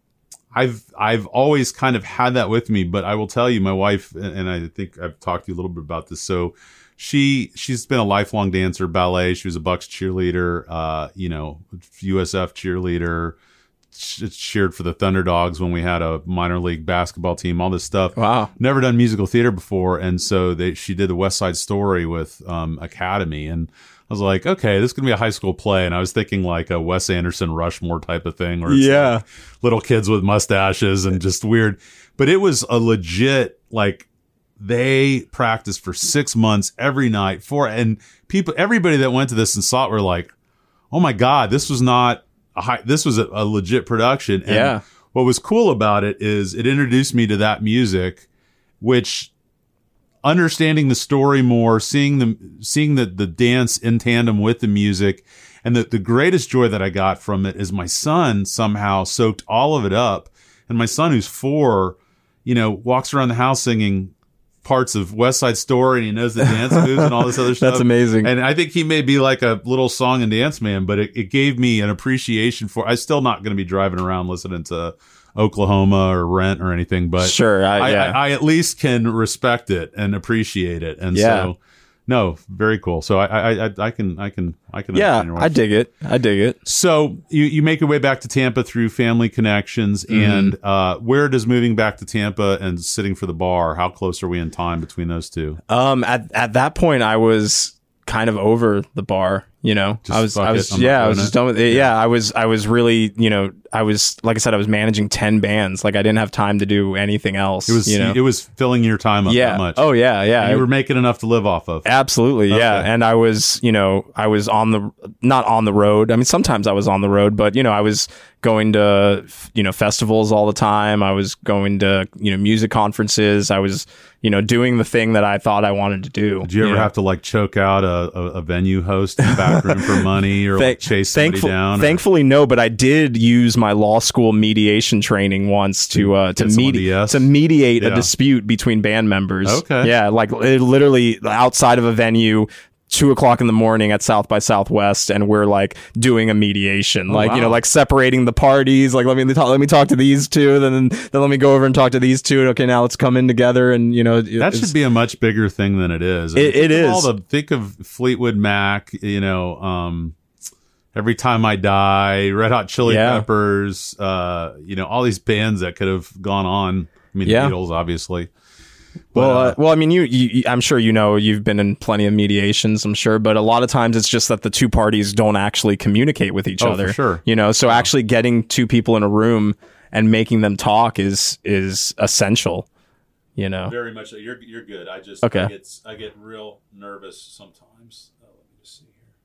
S1: I've I've always kind of had that with me, but I will tell you, my wife, and I think I've talked to you a little bit about this. So she she's been a lifelong dancer, ballet. She was a Bucks cheerleader, uh, you know, U S F cheerleader. She cheered for the Thunderdogs when we had a minor league basketball team. All this stuff.
S3: Wow.
S1: Never done musical theater before, and so they she did the West Side Story with um, Academy, and I was like, okay, this is going to be a high school play. And I was thinking like a Wes Anderson Rushmore type of thing. Where it's
S3: Yeah.
S1: like little kids with mustaches and just weird. But it was a legit, like, they practiced for six months every night for, and people, everybody that went to this and saw it were like, oh my God, this was not a high, this was a, a legit production. And
S3: Yeah.
S1: what was cool about it is it introduced me to that music, which, understanding the story more, seeing the seeing the, the dance in tandem with the music, and the, the greatest joy that I got from it is my son somehow soaked all of it up. And my son, who's four, you know, walks around the house singing parts of West Side Story, and he knows the dance moves and all this other stuff.
S3: That's amazing.
S1: And I think he may be like a little song and dance man, but it, it gave me an appreciation for, I'm still not going to be driving around listening to Oklahoma or Rent or anything, but
S3: Sure, I-
S1: I,
S3: yeah.
S1: I, I at least can respect it and appreciate it. And
S3: Yeah.
S1: so, no, very cool. So I, I, I, I can, I can, I can.
S3: Yeah,
S1: understand your wife.
S3: I dig it. I dig it.
S1: So you, you make your way back to Tampa through family connections,
S3: Mm-hmm.
S1: and uh, where does moving back to Tampa and sitting for the bar, how close are we in time between those two?
S3: Um, at at that point, I was kind of over the bar. You know,
S1: Just
S3: I was,
S1: fuck
S3: I
S1: it,
S3: was,
S1: I'm not
S3: yeah, I
S1: doing
S3: was
S1: it.
S3: just done with it. Yeah. I was, I was really, you know, I was, like I said, I was managing ten bands. Like I didn't have time to do anything else.
S1: It was,
S3: you know,
S1: it was filling your time up
S3: yeah.
S1: that much.
S3: Oh yeah, yeah.
S1: And you
S3: I-
S1: were making enough to live off of.
S3: Absolutely, yeah.
S1: Okay.
S3: And I was, you know, I was on the not on the road. I mean, sometimes I was on the road, but you know, I was going to, you know, festivals all the time. I was going to, you know, music conferences. I was, you know, doing the thing that I thought I wanted to do.
S1: Did you ever
S3: know?
S1: have to like choke out a, a, a venue host in the back room for money or like,
S3: Thank-
S1: chase somebody
S3: thankful-
S1: down? or-
S3: Thankfully, no, but I did use my law school mediation training once to uh, to,
S1: Get someone to
S3: medi-
S1: yes?
S3: to mediate
S1: Yeah.
S3: a dispute between band members.
S1: Okay.
S3: Yeah, like it literally outside of a venue. Two o'clock in the morning at South by Southwest, and we're like doing a mediation, like you know,
S1: wow.
S3: like separating the parties. Like let me talk, let me talk to these two, then then let me go over and talk to these two. Okay, now let's come in together, and you know,
S1: That
S3: it's-
S1: should be a much bigger thing than it is. I
S3: It-
S1: mean,
S3: it
S1: think of
S3: is.
S1: All the, think of Fleetwood Mac, you know, um, Every Time I Die, Red Hot Chili
S3: Yeah.
S1: Peppers, uh, you know, all these bands that could have gone on. I mean,
S3: Yeah.
S1: the Beatles, obviously.
S3: Well,
S1: But, uh,
S3: uh, well, I mean, you, you, I'm sure you know you've been in plenty of mediations. I'm sure, but a lot of times it's just that the two parties don't actually communicate with each
S1: Oh, for
S3: other.
S1: sure.
S3: You know, so actually getting two people in a room and making them talk is is essential. You know.
S1: Very much. You're you're good. I just
S3: Okay.
S1: I get I get real nervous sometimes. Oh, let me just see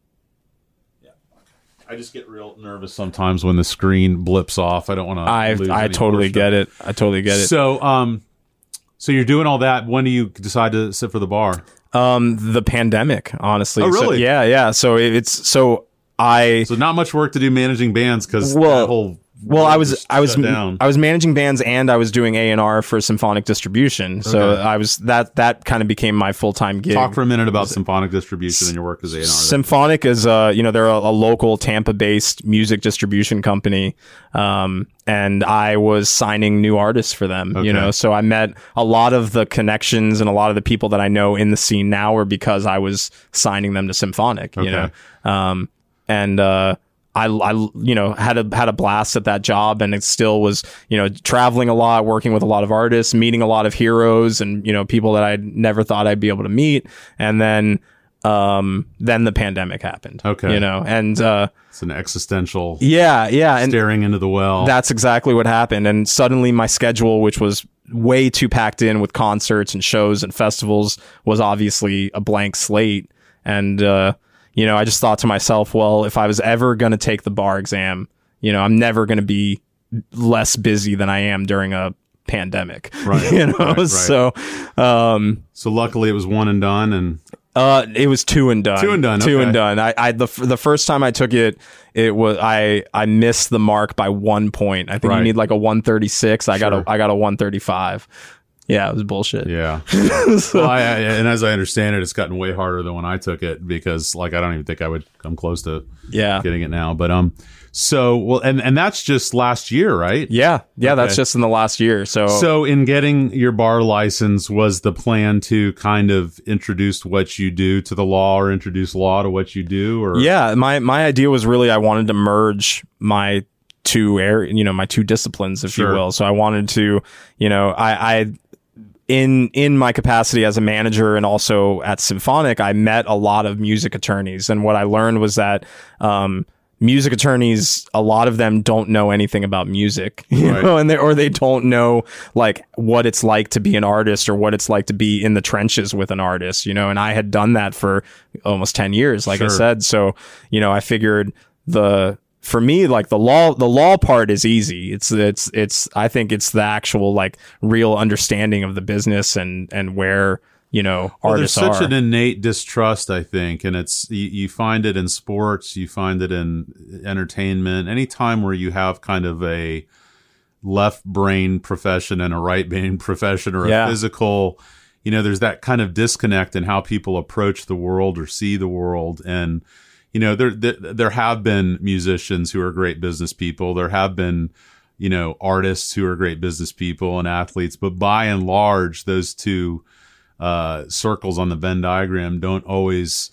S1: here. Yeah. Okay. I just get real nervous sometimes when the screen blips off. I don't want to.
S3: I I totally get it. I totally get it.
S1: So um, so you're doing all that. When do you decide to sit for the bar?
S3: Um, the pandemic, honestly.
S1: Oh,
S3: So-
S1: really?
S3: yeah, yeah. So it- it's so I.
S1: So not much work to do managing bands because
S3: Well-
S1: that whole
S3: Well, I
S1: world
S3: was
S1: just
S3: I was
S1: shut down.
S3: I was managing bands and I was doing A and R for Symphonic Distribution. So
S1: Okay.
S3: I was that that kind of became my full time gig.
S1: Talk for a minute about Symphonic Distribution and your work as A and R.
S3: Symphonic is uh you know they're a, a local Tampa based music distribution company, um and I was signing new artists for them.
S1: Okay.
S3: You know, so I met a lot of the connections and a lot of the people that I know in the scene now are because I was signing them to Symphonic. You
S1: Okay.
S3: know, um and uh. I, I, you know, had a had a blast at that job, and it still was, you know, traveling a lot, working with a lot of artists, meeting a lot of heroes, and you know, people that I never thought I'd be able to meet. And then, um, then the pandemic happened.
S1: Okay.
S3: you know, and uh,
S1: It's an existential
S3: yeah, yeah, and
S1: staring into the well.
S3: that's exactly what happened. And suddenly, my schedule, which was way too packed in with concerts and shows and festivals, was obviously a blank slate. And uh, you know, I just thought to myself, well, if I was ever going to take the bar exam, you know, I'm never going to be less busy than I am during a pandemic.
S1: Right,
S3: You know,
S1: right, right.
S3: so um,
S1: so luckily it was one and done, and
S3: uh, it was two and done.
S1: Two and done,
S3: Two
S1: okay.
S3: and done. I, I the f- the first time I took it, it was I I missed the mark by one point. I think
S1: Right.
S3: you need like a one thirty-six. I got
S1: Sure.
S3: a I got a one thirty-five. Yeah, it was bullshit.
S1: Yeah. Well, I, I, and as I understand it, it's gotten way harder than when I took it because, like, I don't even think I would come close to
S3: Yeah.
S1: getting it now. But um, so well, and and that's just last year, right?
S3: Yeah. Yeah,
S1: Okay.
S3: that's just in the last year. So,
S1: So in getting your bar license, was the plan to kind of introduce what you do to the law, or introduce law to what you do, or
S3: yeah, my my idea was really I wanted to merge my two air, you know, my two disciplines, if
S1: Sure.
S3: you will. So I wanted to, you know, I, I in in my capacity as a manager and also at Symphonic, I met a lot of music attorneys, and what I learned was that um, music attorneys, a lot of them don't know anything about music, you
S1: Right.
S3: know, and they or they don't know like what it's like to be an artist or what it's like to be in the trenches with an artist, you know. And I had done that for almost ten years, like I
S1: Sure.
S3: said. So, you know, I figured the for me, like the law, the law part is easy. It's, it's, it's, I think it's the actual like real understanding of the business and, and where, you know,
S1: Well,
S3: artists
S1: there's such
S3: are.
S1: an innate distrust, I think, and it's you, you find it in sports, you find it in entertainment. Any time where you have kind of a left brain profession and a right brain profession, or a
S3: Yeah.
S1: physical, you know, there's that kind of disconnect in how people approach the world or see the world. And you know, there, there there have been musicians who are great business people. There have been, you know, artists who are great business people and athletes. But by and large, those two uh, circles on the Venn diagram don't always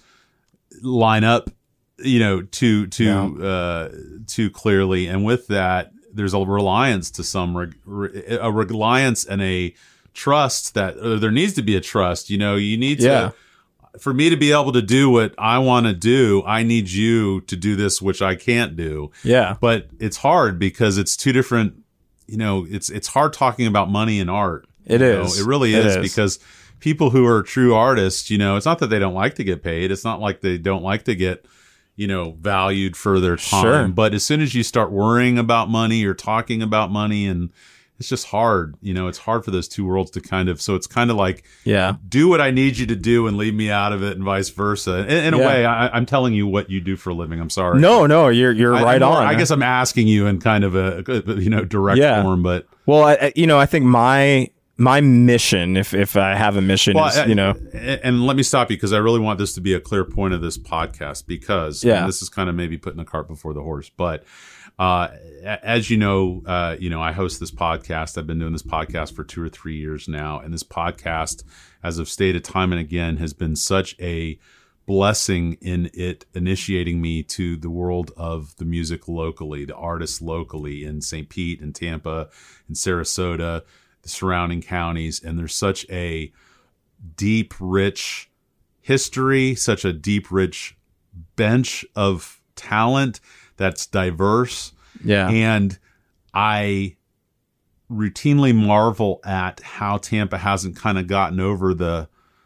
S1: line up, you know, too too
S3: Yeah.
S1: uh, too clearly. And with that, there's a reliance to some reg- re- a reliance and a trust that uh, there needs to be a trust. You know, you need to.
S3: Yeah.
S1: For me to be able to do what I want to do, I need you to do this, which I can't do.
S3: Yeah.
S1: But it's hard because it's two different, you know, it's, it's hard talking about money and art.
S3: It
S1: you know?
S3: is.
S1: It really
S3: It
S1: is,
S3: is.
S1: because people who are true artists, you know, it's not that they don't like to get paid. It's not like they don't like to get, you know, valued for their time.
S3: Sure.
S1: But as soon as you start worrying about money or talking about money, and it's just hard, you know, it's hard for those two worlds to kind of, so it's kind of like,
S3: Yeah.
S1: do what I need you to do and leave me out of it, and vice versa. In, in a
S3: Yeah.
S1: way, I, I'm telling you what you do for a living. I'm sorry.
S3: No, no, you're, you're
S1: I,
S3: right
S1: I'm more-
S3: on.
S1: I guess I'm asking you in kind of a, you know, direct
S3: Yeah.
S1: form, but
S3: Well, I, I- you know, I think my, my mission, if, if I have a mission
S1: well,
S3: is,
S1: I-
S3: you know,
S1: and and let me stop you, because I really want this to be a clear point of this podcast, because
S3: Yeah.
S1: and this is kind of maybe putting the cart before the horse, but uh, a- as you know, uh, you know, I host this podcast. I've been doing this podcast for two or three years now, and this podcast, as I've stated time and again, has been such a blessing in it initiating me to the world of the music locally, the artists locally in Saint Pete and Tampa and Sarasota, the surrounding counties. And there's such a deep, rich history, such a deep, rich bench of talent that's diverse.
S3: yeah.
S1: And I routinely marvel at how Tampa hasn't kind of gotten over the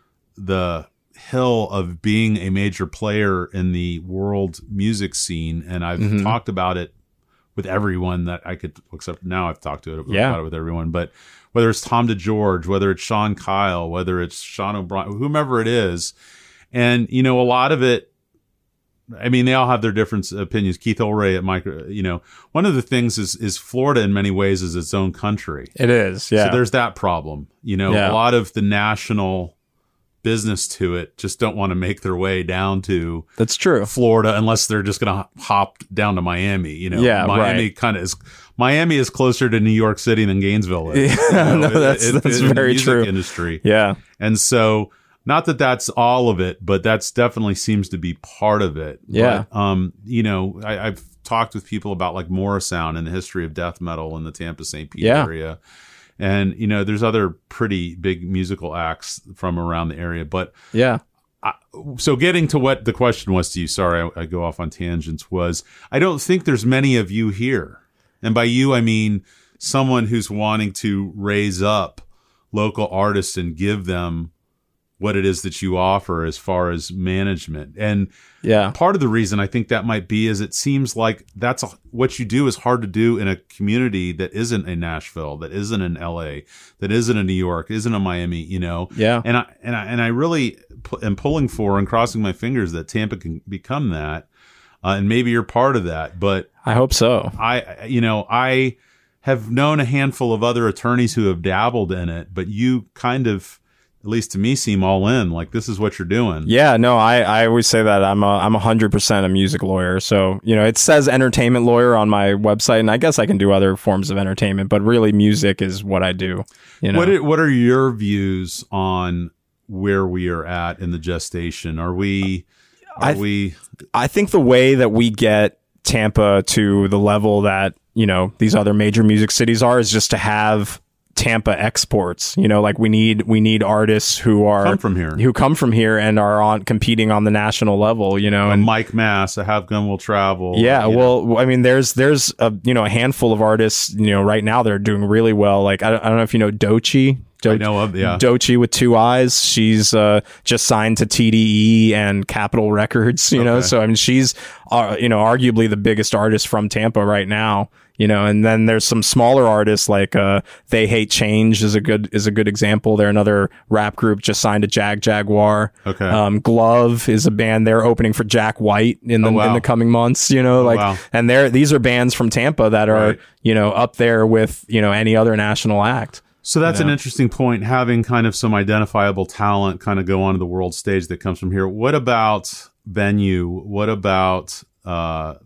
S1: the hill of being a major player in the world music scene. And I've
S3: Mhm.
S1: talked about it with everyone that I could, except now I've talked to it
S3: Yeah.
S1: about it with everyone. But whether it's Tom DeGeorge, whether it's Sean Kyle, whether it's Sean O'Brien, whomever it is, and you know, a lot of it, I mean, they all have their different opinions. Keith Olray at Micro, you know, one of the things is is Florida in many ways is its own country.
S3: It is. Yeah.
S1: So there's that problem. You know,
S3: Yeah.
S1: a lot of the national business to it just don't want to make their way down to
S3: That's true.
S1: Florida unless they're just going to hop down to Miami. You know,
S3: Yeah,
S1: Miami
S3: right.
S1: kind of is. Miami is closer to New York City than Gainesville is.
S3: Yeah,
S1: you know,
S3: no, that's- that's
S1: in the
S3: very
S1: music
S3: true.
S1: Industry.
S3: Yeah.
S1: And so, not that that's all of it, but that's definitely seems to be part of it.
S3: Yeah.
S1: But, um, you know, I, I've talked with people about like Morrisound and the history of death metal in the Tampa Saint Pete
S3: Yeah.
S1: area. And, you know, there's other pretty big musical acts from around the area. But
S3: Yeah.
S1: so getting to what the question was to you, sorry, I, I go off on tangents, was I don't think there's many of you here. And by you, I mean someone who's wanting to raise up local artists and give them what it is that you offer as far as management. And
S3: Yeah.
S1: part of the reason I think that might be is it seems like that's a, what you do is hard to do in a community that isn't a Nashville, that isn't an L A, that isn't a New York, isn't a Miami, you know?
S3: Yeah.
S1: And I, and I, and I really pu- am pulling for and crossing my fingers that Tampa can become that. Uh, and maybe you're part of that, but
S3: I hope so.
S1: I, you know, I have known a handful of other attorneys who have dabbled in it, but you kind of, at least to me, seem all in. Like, this is what you're doing.
S3: Yeah, no, I, I always say that I'm a I'm a hundred percent a music lawyer. So you know, it says entertainment lawyer on my website, and I guess I can do other forms of entertainment, but really, music is what I do. You know,
S1: What are, what are your views on where we are at in the gestation? Are we are
S3: I,
S1: we
S3: I think the way that we get Tampa to the level that you know these other major music cities are is just to have Tampa exports. You know, like we need we need artists who are
S1: come from here?
S3: who come from here and are on competing on the national level. You know,
S1: A
S3: and
S1: Mike Mass, a Have Gun Will Travel.
S3: yeah,
S1: you know.
S3: well, I mean, there's there's a you know a handful of artists you know right now that are doing really well. Like I don't, I don't know if you know Doechii. Do-
S1: I know of, yeah.
S3: Doechii with two eyes. She's uh, just signed to T D E and Capitol Records. You know,
S1: Okay.
S3: so I mean, she's uh, you know arguably the biggest artist from Tampa right now. You know, and then there's some smaller artists like uh, They Hate Change is a good is a good example. They're another rap group just signed to Jag Jaguar.
S1: Okay.
S3: Um, Glove is a band. They're opening for Jack White in the
S1: Oh, wow.
S3: in the coming months. You know, like
S1: wow.
S3: and they're these are bands from Tampa that are
S1: Right.
S3: you know up there with you know any other national act.
S1: So that's
S3: You know?
S1: an interesting point, having kind of some identifiable talent kind of go onto the world stage that comes from here. What about venue? What about uh,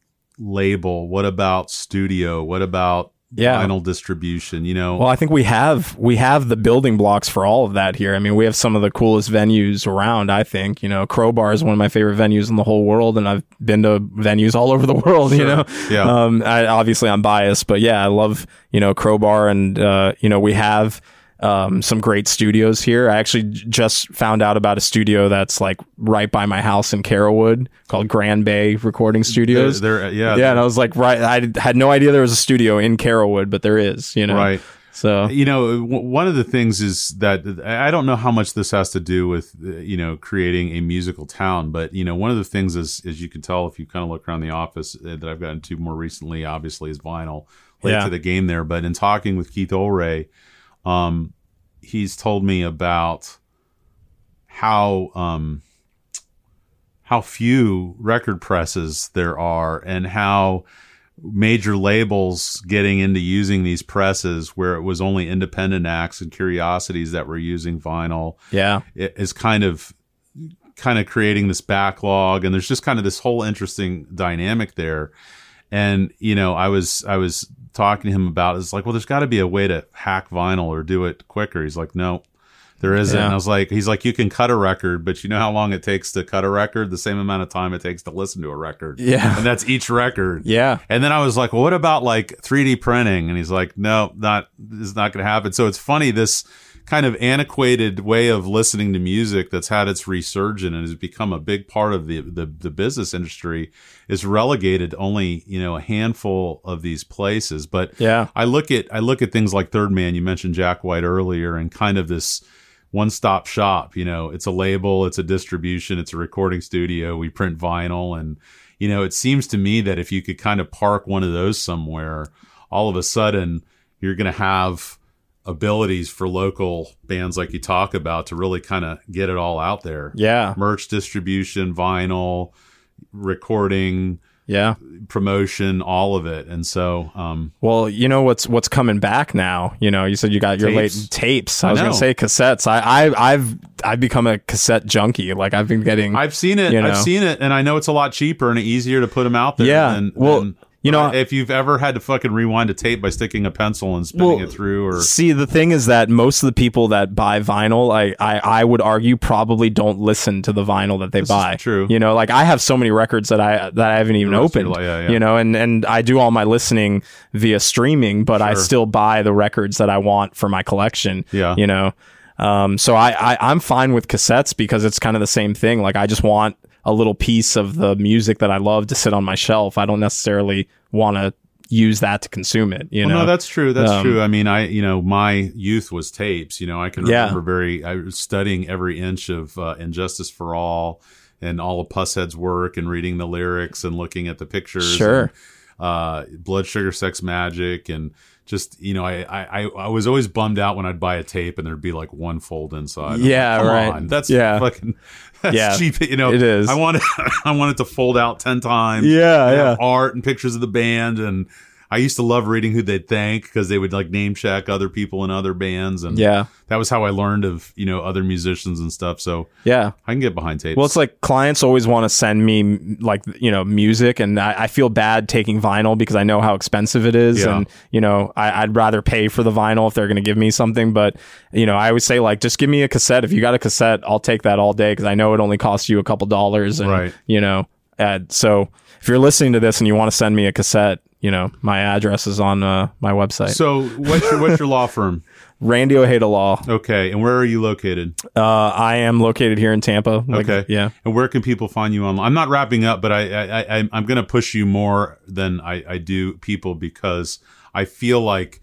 S1: label? What about studio? What about
S3: Yeah.
S1: vinyl distribution? You know,
S3: Well, I think we have we have the building blocks for all of that here. I mean, we have some of the coolest venues around. I think you know, Crowbar is one of my favorite venues in the whole world, and I've been to venues all over the world. You
S1: Sure.
S3: know,
S1: Yeah.
S3: Um, I, obviously, I'm biased, but yeah, I love you know Crowbar, and uh, you know we have. Um, some great studios here. I actually j- just found out about a studio that's like right by my house in Carrollwood called Grand Bay Recording Studios.
S1: They're, they're- yeah,
S3: yeah, and I was like, right, I had no idea there was a studio in Carrollwood, but there is, you know.
S1: right.
S3: So
S1: You know, w- one of the things is that I don't know how much this has to do with, uh, you know, creating a musical town, but, you know, one of the things is, as you can tell, if you kind of look around the office uh, that I've gotten to more recently, obviously, is vinyl. Late
S3: Yeah.
S1: to the game there. But in talking with Keith Olray, um, he's told me about how, um, how few record presses there are and how major labels getting into using these presses where it was only independent acts and curiosities that were using vinyl
S3: yeah,
S1: it is kind of kind of creating this backlog, and there's just kind of this whole interesting dynamic there. And you know, I was I was talking to him about it's like, well, there's got to be a way to hack vinyl or do it quicker. He's like, no, there isn't.
S3: Yeah.
S1: And I was like, he's like, you can cut a record, but you know how long it takes to cut a record? The same amount of time it takes to listen to a record.
S3: Yeah.
S1: And that's each record.
S3: yeah,
S1: And then I was like, well, what about like three D printing? And he's like, no, not, it's not going to happen. So it's funny, this kind of antiquated way of listening to music that's had its resurgence and has become a big part of the, the, the business industry is relegated to only, you know, a handful of these places. But
S3: yeah,
S1: I look at, I look at things like Third Man, you mentioned Jack White earlier, and kind of this one-stop shop. You know, it's a label, it's a distribution, it's a recording studio, we print vinyl. And, you know, it seems to me that if you could kind of park one of those somewhere, all of a sudden you're going to have abilities for local bands like you talk about to really kind of get it all out there.
S3: yeah,
S1: Merch distribution, vinyl, recording,
S3: yeah.
S1: promotion, all of it. And so, um,
S3: Well, you know what's what's coming back now. You know, you said you got your
S1: Tapes.
S3: late tapes. I,
S1: I
S3: was going
S1: know.
S3: to say cassettes. I, I I've I've become a cassette junkie. Like I've been getting.
S1: I've seen it.
S3: You know.
S1: I've seen it, and I know it's a lot cheaper and easier to put them out there.
S3: Yeah.
S1: Than,
S3: Well,
S1: than-
S3: you know-
S1: if you've ever had to fucking rewind a tape by sticking a pencil and spinning
S3: Well,
S1: it through, or
S3: See, the thing is that most of the people that buy vinyl, I, I, I would argue, probably don't listen to the vinyl that they
S1: is
S3: buy.
S1: true.
S3: You know, like I have so many records that I that I haven't even
S1: The rest of
S3: opened.
S1: your li- yeah, yeah.
S3: You know, and and I do all my listening via streaming, but I
S1: Sure.
S3: still buy the records that I want for my collection.
S1: Yeah.
S3: You know, um, so I, I I'm fine with cassettes because it's kind of the same thing. Like I just want a little piece of the music that I love to sit on my shelf. I don't necessarily want to use that to consume it. You
S1: Well,
S3: know,
S1: no, that's true. That's
S3: Um,
S1: true. I mean, I, you know, my youth was tapes. You know, I can
S3: Yeah.
S1: remember very, I was studying every inch of uh, Injustice for All and all of Pusshead's work and reading the lyrics and looking at the pictures.
S3: Sure.
S1: And, uh, Blood Sugar Sex Magic. And just, you know, I, I, I was always bummed out when I'd buy a tape and there'd be like one fold inside. I'm
S3: Yeah,
S1: like, come
S3: right.
S1: on. That's
S3: Yeah.
S1: fucking, that's
S3: Yeah,
S1: cheap. You know,
S3: it is.
S1: I want it, I want it to fold out ten times.
S3: Yeah,
S1: and
S3: yeah.
S1: have art and pictures of the band, and I used to love reading who they'd thank because they would like name check other people in other bands. And
S3: Yeah.
S1: that was how I learned of, you know, other musicians and stuff. So
S3: Yeah.
S1: I can get behind tapes.
S3: Well, it's like clients always want to send me like, you know, music, and I, I feel bad taking vinyl because I know how expensive it is.
S1: Yeah.
S3: And, you know, I, I'd rather pay for the vinyl if they're going to give me something. But, you know, I always say like, just give me a cassette. If you got a cassette, I'll take that all day because I know it only costs you a couple dollars. And,
S1: Right.
S3: you know, uh, so if you're listening to this and you want to send me a cassette, you know, my address is on uh, my website.
S1: So what's your, what's your law firm?
S3: Randy Ojeda Law.
S1: Okay. And where are you located?
S3: Uh, I am located here in Tampa. Like,
S1: Okay.
S3: Yeah.
S1: And where can people find you online? I'm not wrapping up, but I, I, I I'm going to push you more than I, I do people because I feel like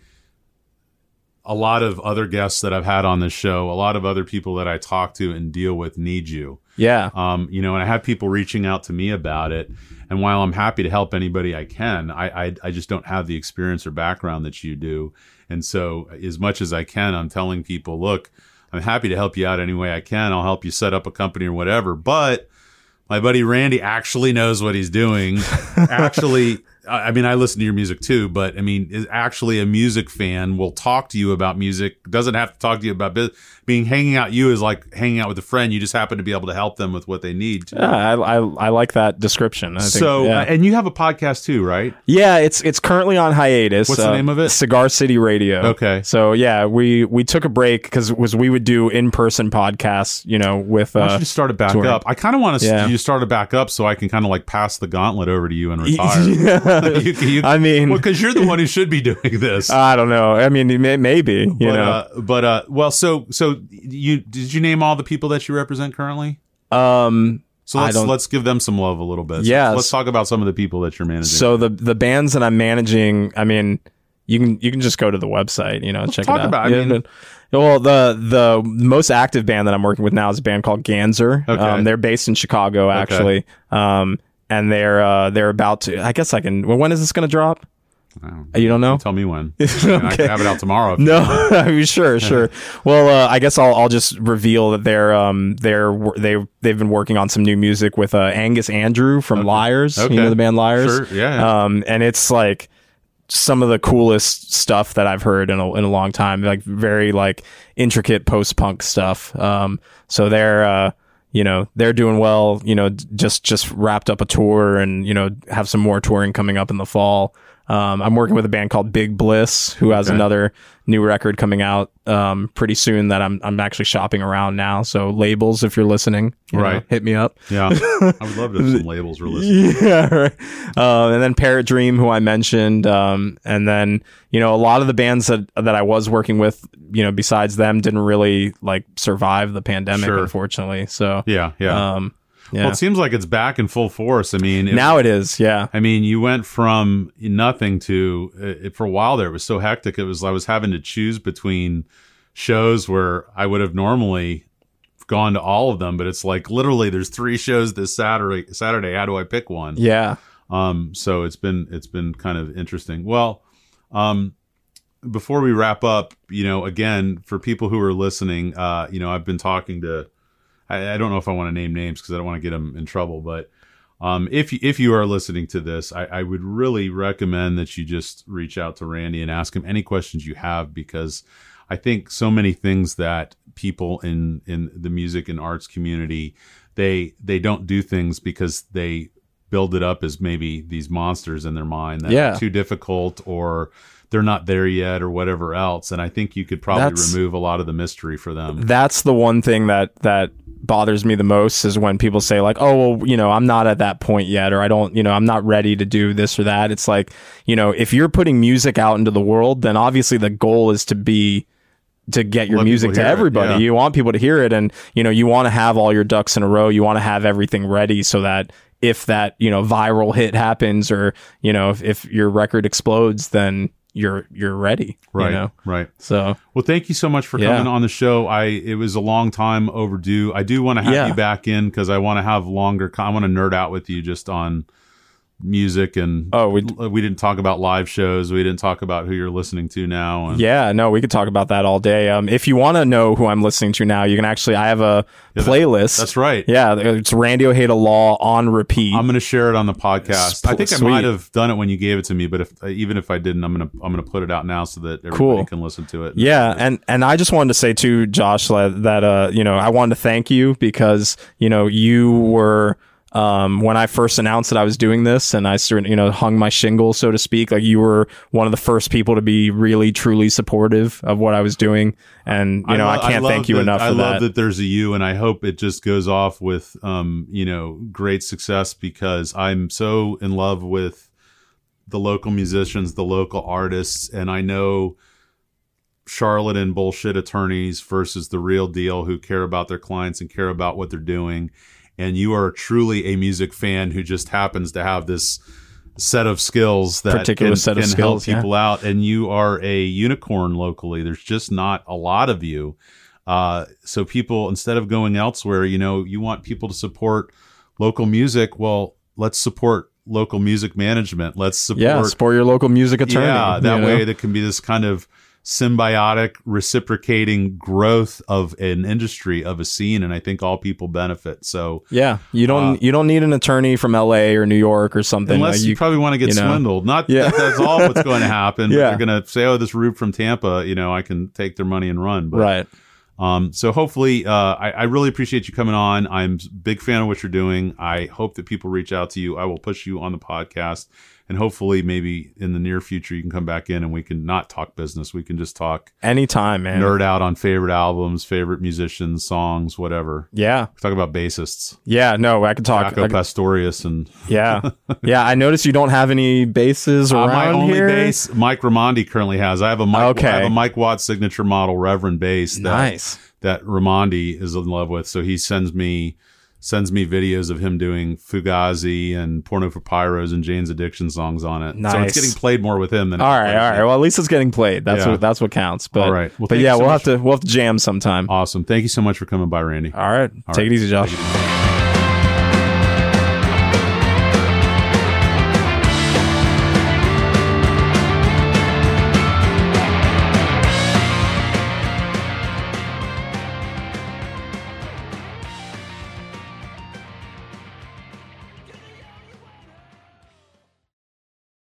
S1: a lot of other guests that I've had on this show, a lot of other people that I talk to and deal with need you.
S3: Yeah.
S1: Um, you know, and I have people reaching out to me about it. And while I'm happy to help anybody I can, I, I, I just don't have the experience or background that you do. And so as much as I can, I'm telling people, look, I'm happy to help you out any way I can. I'll help you set up a company or whatever. But my buddy Randy actually knows what he's doing. Actually, I mean, I listen to your music too, but I mean, is actually a music fan, will talk to you about music, doesn't have to talk to you about business. Being hanging out you is like hanging out with a friend. You just happen to be able to help them with what they need.
S3: Yeah, I, I I like that description. I think,
S1: So,
S3: yeah.
S1: and you have a podcast too, right?
S3: yeah, it's it's currently on hiatus.
S1: What's the name of it?
S3: Cigar City Radio.
S1: Okay.
S3: So yeah, we we took a break because it was we would do in person podcasts, you know, with
S1: Why don't
S3: uh,
S1: you just start it back
S3: touring.
S1: up? I kind of want to
S3: Yeah.
S1: you to start it back up so I can kind of like pass the gauntlet over to you and retire.
S3: Yeah.
S1: you, you,
S3: I mean,
S1: well, because you're the one who should be doing this.
S3: I don't know. I mean, may, maybe you
S1: but,
S3: know.
S1: uh, but uh, well, so so you did you name all the people that you represent currently?
S3: um.
S1: So
S3: I
S1: let's
S3: don't-
S1: let's give them some love a little bit. So
S3: Yes.
S1: let's talk about some of the people that you're managing.
S3: So the the bands that I'm managing, I mean, you can you can just go to the website, you know, and check
S1: talk
S3: it out.
S1: about it. I
S3: Yeah,
S1: mean-
S3: but- well, the the most active band that I'm working with now is a band called Ganser.
S1: Okay.
S3: Um, they're based in Chicago, actually. Um, and they're uh, they're about to. I guess I can. Well, when is this going to drop?
S1: I don't-
S3: You don't know?
S1: Tell me when. I, mean, I can have it out tomorrow. if you
S3: No,
S1: want.
S3: I mean, sure, sure. Well, uh, I guess I'll I'll just reveal that they're um they're they they've been working on some new music with uh, Angus Andrew from Liars.
S1: Okay.
S3: You know the band Liars.
S1: Sure, yeah, yeah.
S3: Um, and it's like some of the coolest stuff that I've heard in a in a long time. Like very like intricate post punk stuff. Um, so they're uh you know they're doing well. You know, d- just just wrapped up a tour and you know have some more touring coming up in the fall. Um, I'm working with a band called Big Bliss, who has
S1: Okay.
S3: another new record coming out um, pretty soon that I'm I'm actually shopping around now. So labels, if you're listening, you know,
S1: Right.
S3: hit me up.
S1: Yeah, I would love to have some labels were listening.
S3: Yeah, right. Um, and then Parrot Dream, who I mentioned, um, and then you know a lot of the bands that that I was working with, you know, besides them, didn't really like survive the pandemic,
S1: Sure.
S3: unfortunately. So
S1: Yeah, yeah.
S3: um, yeah.
S1: Well, it seems like it's back in full force. I mean, it,
S3: now it is, yeah.
S1: I mean, you went from nothing to it, for a while there. It was so hectic. It was I was having to choose between shows where I would have normally gone to all of them, but it's like literally there's three shows this Saturday. Saturday, how do I pick one?
S3: Yeah.
S1: Um, so it's been it's been kind of interesting. Well, um, before we wrap up, you know, again for people who are listening, uh, you know, I've been talking to. I, I don't know if I want to name names because I don't want to get them in trouble, but um, if you, if you are listening to this, I, I would really recommend that you just reach out to Randy and ask him any questions you have, because I think so many things that people in, in the music and arts community, they they don't do things because they build it up as maybe these monsters in their mind that
S3: Yeah.
S1: are too difficult or they're not there yet or whatever else. And I think you could probably
S3: That's-
S1: remove a lot of the mystery for them.
S3: That's the one thing that that bothers me the most is when people say like, oh, well, you know, I'm not at that point yet, or I don't, you know, I'm not ready to do this or that. It's like, you know, if you're putting music out into the world, then obviously the goal is to be to get your
S1: Let
S3: music
S1: people
S3: to
S1: hear it,
S3: everybody.
S1: yeah.
S3: You want people to hear it, and you know, you want to have all your ducks in a row. You want to have everything ready so that if that, you know, viral hit happens, or you know, if, if your record explodes, then you're you're ready.
S1: Right.
S3: You know?
S1: Right.
S3: So
S1: Well, thank you so much for
S3: Yeah.
S1: coming on the show. I it was a long time overdue. I do want to have
S3: Yeah.
S1: you back in because I want to have longer. con- I want to nerd out with you just on music and
S3: Oh, we
S1: we didn't talk about live shows. We didn't talk about who you're listening to now. And
S3: yeah, no, we could talk about that all day. Um, if you want to know who I'm listening to now, you can actually. I have a
S1: Yeah, that-
S3: playlist.
S1: That's right.
S3: Yeah, it's Randy Ojeda Law on repeat.
S1: I'm going to share it on the podcast.
S3: Sp-
S1: I think
S3: sweet.
S1: I might have done it when you gave it to me, but if even if I didn't, I'm going to I'm going to put it out now so that everybody
S3: Cool.
S1: can listen to it.
S3: Yeah, and and I just wanted to say too, Josh, that, that uh, you know, I wanted to thank you because you know you were. Um, when I first announced that I was doing this and I sort of, you know, hung my shingle, so to speak, like you were one of the first people to be really, truly supportive of what I was doing. And, you know, I,
S1: lo-
S3: can't
S1: love
S3: thank you
S1: that-
S3: enough
S1: I
S3: for
S1: love
S3: that.
S1: that there's a you, and I hope it just goes off with, um, you know, great success because I'm so in love with the local musicians, the local artists, and I know Charlotte and bullshit attorneys versus the real deal who care about their clients and care about what they're doing. And you are truly a music fan who just happens to have this set of skills that
S3: Particular
S1: can,
S3: set of
S1: can
S3: skills,
S1: help people out. And you are a unicorn locally. There's just not a lot of you. Uh, so people, instead of going elsewhere, you know, you want people to support local music. Well, let's support local music management. Let's support,
S3: Yeah, support your local music attorney.
S1: yeah, that
S3: you know?
S1: way there can be this kind of symbiotic, reciprocating growth of an industry, of a scene, and I think all people benefit. So
S3: Yeah, you don't
S1: Uh,
S3: you don't need an attorney from L A or New York or something.
S1: unless
S3: Like,
S1: you, probably want to get
S3: you know.
S1: swindled, not
S3: Yeah.
S1: that that's all what's going to happen. But
S3: Yeah.
S1: they're going to say, "Oh, this Rube from Tampa, you know, I can take their money and run." But,
S3: right.
S1: Um, so hopefully, uh, I, I really appreciate you coming on. I'm a big fan of what you're doing. I hope that people reach out to you. I will push you on the podcast, and hopefully maybe in the near future, you can come back in and we can not talk business. We can just talk
S3: Anytime, man.
S1: nerd out on favorite albums, favorite musicians, songs, whatever.
S3: Yeah.
S1: Talk about bassists,
S3: Yeah, no, I could talk. I
S1: Jaco
S3: could-
S1: Pastorius, and
S3: yeah. Yeah, I noticed you don't have any basses
S1: uh,
S3: around
S1: my only
S3: here.
S1: bass, Mike Ramondi currently has. I have a Mike,
S3: Okay.
S1: I have a Mike Watt signature model Reverend bass that
S3: Nice.
S1: that Ramondi is in love with. So he sends me sends me videos of him doing Fugazi and Porno for Pyros and Jane's Addiction songs on it. So
S3: Nice.
S1: it's getting played more with him than
S3: All
S1: it
S3: right,
S1: plays
S3: all right.
S1: me.
S3: Well, at least it's getting played. That's
S1: Yeah.
S3: what that's what counts. But
S1: All right. Well,
S3: but
S1: thank
S3: yeah,
S1: you so
S3: we'll
S1: much.
S3: have to we'll have to jam sometime.
S1: Awesome. Thank you so much for coming by, Randy.
S3: All right.
S1: All
S3: Take
S1: right.
S3: it easy, Josh.
S1: Take it easy.